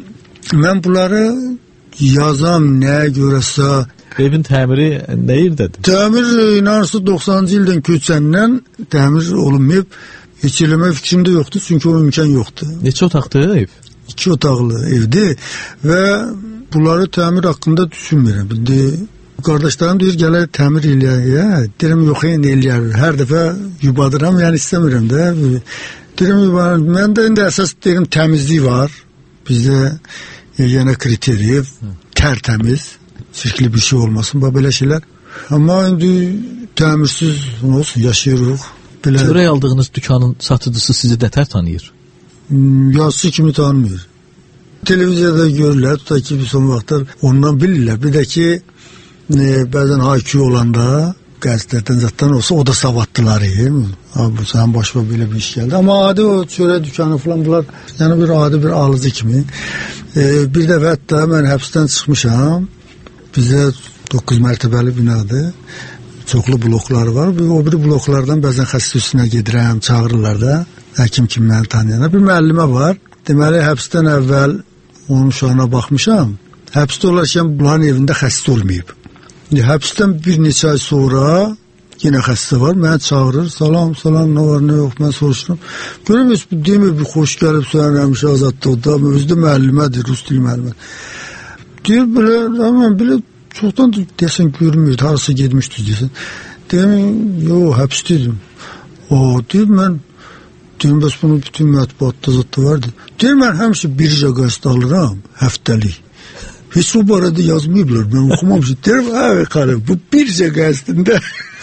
Mən bunları yazam nəyə görəsə.
Evin təmiri nə yerdədir?
Təmir inanırsa doxsanıncı ildən köçəndən təmir olunmayıb. Heç eləmə fikrimdə yoxdur, çünki o imkan yoxdur.
Neçə otaqlı ev?
İki otaqlı evdir və bunları təmir haqqında düşünmürəm. Bildi, qardaşlarım deyir, gələr təmir eləyək. Deyirəm, yox, yəni eləyər. Hər dəfə yubadıram, yəni istəmirəm də. Deyirəm, yubadıram. Mən də indi əsas deyirəm, təmizlik var. Bizdə yenə kriteriya, tərtəmiz, çirkli bir şey olmasın, belə şeylər. Amma indi təmirsiz olsun, yaşayırıq. Belə...
Çörək aldığınız dükkanın satıcısı sizi nətər tanıyır?
Yazısı kimi tanımıyor. Televiziyada görürlər, tutaq ki, son vaxtlar ondan bilirlər. Bir də ki, e, bəzən haykü olanda, qəzetlərdən zaten olsa, o da savaddılar. Bu sənin başıma belə bir iş gəldi. Amma adi o çörək dükkanı falan bunlar, yəni bir adi bir alıcı kimi. E, bir dəfə hətta mən həbsdən çıxmışam. Bizdə doqquz mərtəbəli binadır. Çoxlu bloklar var. O biri bloklardan bəzən xəstə üstünə gedirəm, çağırırlar da. Həkim kimi məni tanıyana. Bir müəllimə var. Deməli, həbsdən əvvəl onun uşağına baxmışam. Həbsdə olarkən bunların evində xəstə olmayıb. Həbsdən bir neçə ay sonra yenə xəstə var. Məni çağırır. Salam, salam, nə var, nə yox. Mən soruşuram. Görəm, heç bir demir, bir xoş gəlib sənə həmişə azadlıqda. Özü də müəllimədir, rus dili müəllimədir. Deyir, belə, mən belə çoxdan desən görmürdü, harası gedmişdi desən. Deyim, yox, həbsdeydim. O, deyir, mən, deyim, bəs bunun bütün mətbuatda zətdə vardı. Deyir, mən həmişə bircə qəzet alıram, həftəlik. Heç o barədə yazmayıblar, mən oxumamışım. Deyim, hə, xarım, bu bircə qəzetində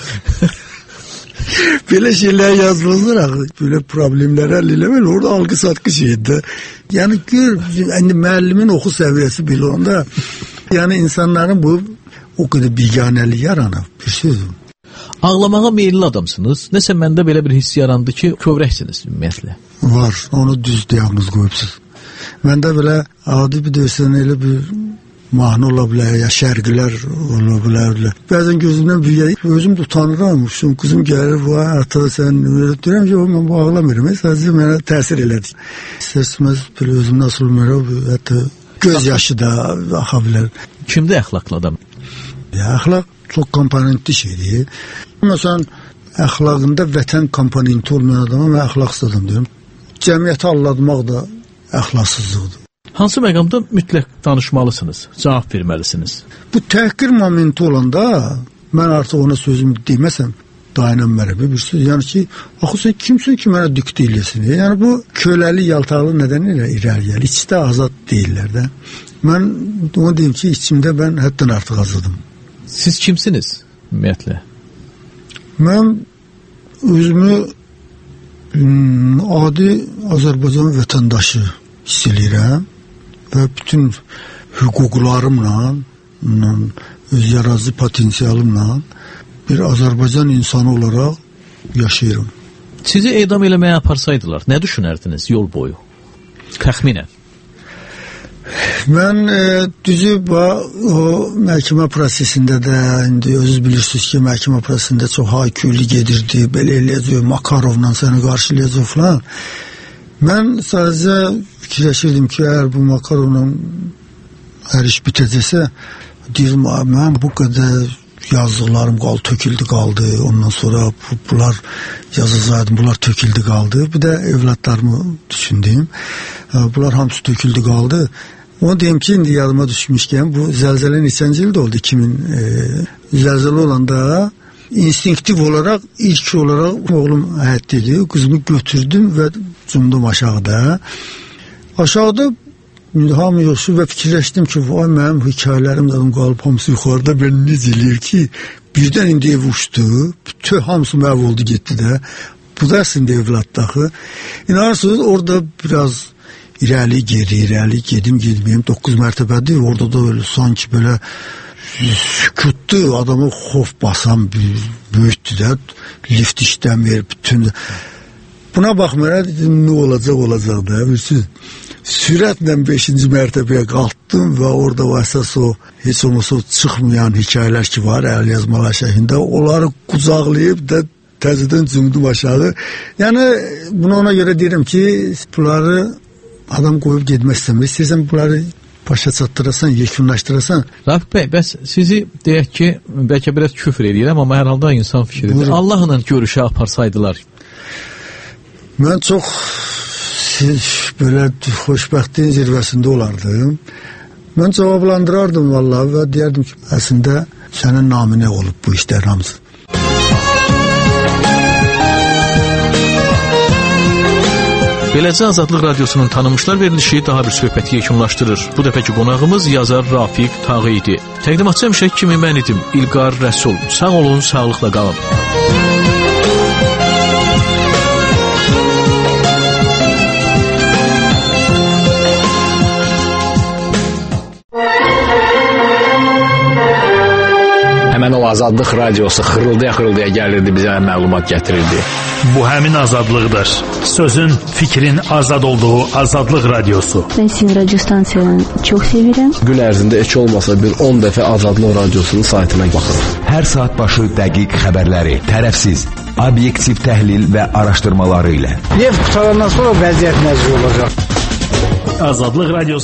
belə şeylər yazılır, belə problemləri həll eləmək, orada algı satqı şeydir. Yəni, gör, indi müəllimin oxu səviyyəsi belə onda, yəni insanların bu o qədər biganəli yaranır, bir sözdür.
Ağlamağa meyilli adamsınız. Nəsə məndə belə bir hiss yarandı ki, kövrəksiniz ümumiyyətlə.
Var, onu düz diaqnoz qoyubsuz. Məndə belə adi bir dövsən elə bir mahnı ola bilər, ya şərqilər ola bilər. Bəzən gözümdən büyüyək, özüm də utanıram. Qızım gəlir, vay ata sən, deyirəm ki, mən bu ağlamıram, sadəcə mənə təsir elədi. İstərsiniz, belə özümdən asıl olmuram, hətta göz yaşı da axa bilər.
Kimdir əxlaqlı adam?
Ya, əxlaq çox komponentli şeydir. Məsələn, əxlaqında vətən komponenti olmayan adama mən əxlaqsız adam deyirəm. Cəmiyyəti allatmaq da əxlaqsızlıqdır.
Hansı məqamda mütləq danışmalısınız, cavab verməlisiniz?
Bu təhqir momenti olanda mən artıq ona sözümü deməsəm dayanan mərəbə bir söz. Yəni ki, axı sən kimsən ki mənə diktə eləsin? Yəni bu köləli, yaltaqlı nədən elə irəli gəlir? İçdə azad deyirlər də. Mən onu deyim ki, içimdə mən həddən artıq azadım.
Siz kimsiniz ümumiyyətlə?
Mən özümü adi Azərbaycan vətəndaşı hiss eləyirəm və bütün hüquqlarımla, öz yaradıcı potensialımla bir Azərbaycan insanı olaraq yaşayırım.
Sizi edam eləməyə aparsaydılar, nə düşünərdiniz yol boyu? Təxminən.
Mən e, düzü o məhkəmə prosesində də, indi özünüz bilirsiniz ki, məhkəmə prosesində çox hayküylü gedirdi, belə eləyəcək, Makarovla səni qarşılayacaq falan. Mən sadəcə fikirləşirdim ki, əgər bu Makarovla hər iş bitəcəksə, deyirəm, mən bu qədər yazdıqlarım qaldı, töküldü qaldı, ondan sonra bu, bunlar yazılsaydım, bunlar töküldü qaldı. Bir də evlatlarımı düşündüm, bunlar hamısı töküldü qaldı. Onu deyim ki, indi yadıma düşmüşkən, bu zəlzələ neçənci ildə oldu, iki min e, zəlzələ olanda instinktiv olaraq, ilk olaraq oğlum həyətdeydi, qızımı götürdüm və cumdum aşağıda. Aşağıda hamı yoxsul və fikirləşdim ki, vay mənim hekayələrim də qalıb hamısı yuxarıda, mən necə eləyir ki, birdən indi ev uçdu, bütün hamısı məhv oldu, getdi də. Bu da əslində evlatdaxı. İnanırsınız, orada biraz irəli, geri, irəli, gedim, gedməyim, doqquz mərtəbədir, orada da öyle sanki belə sükutdu, adamı xof basan böyütdü də, lift işləmir, bütün. Buna baxmayaraq, dedim, nə olacaq, olacaq da, bilirsiniz. Sürətlə beşinci mərtəbəyə qalxdım və orada o əsas o, heç olmasa çıxmayan hekayələr ki var, əl yazmalar şəklində, onları qucaqlayıb da təzədən cümdüm aşağı. Yəni, bunu ona görə deyirəm ki, bunları adam qoyub gedmək istəmir. İstəyirsən bunları başa çatdırasan, yekunlaşdırasan.
Rafiq bəy, bəs sizi deyək ki, bəlkə biraz küfr edirəm, amma hər halda insan fikridir. Allahla görüşə aparsaydılar.
Mən çox belə xoşbəxtliyin zirvəsində olardım. Mən cavablandırardım vallahi və deyərdim ki, əslində sənin naminə olub bu işlər hamısı.
Beləcə Azadlıq Radiosunun tanınmışlar verilişi daha bir söhbəti yekunlaşdırır. Bu dəfəki qonağımız yazar Rafiq Tağı idi. Təqdimatçı həmişəki kimi mən idim, İlqar Rəsul. Sağ olun, sağlıqla qalın.
Həmən o Azadlıq Radiosu xırıldaya-xırıldaya gəlirdi, bizə məlumat gətirirdi.
Bu həmin azadlıqdır. Sözün, fikrin azad olduğu Azadlıq Radiosu.
Ben sizin radyo stansiyanı çok sevirəm.
Gün ərzində heç olmasa bir on dəfə Azadlıq Radiosunun saytına baxırım.
Hər saat başı dəqiq xəbərləri, tərəfsiz, obyektiv təhlil və araşdırmaları ilə.
Neft qutarandan sonra vəziyyət nəzir olacaq.
Azadlıq Radiosu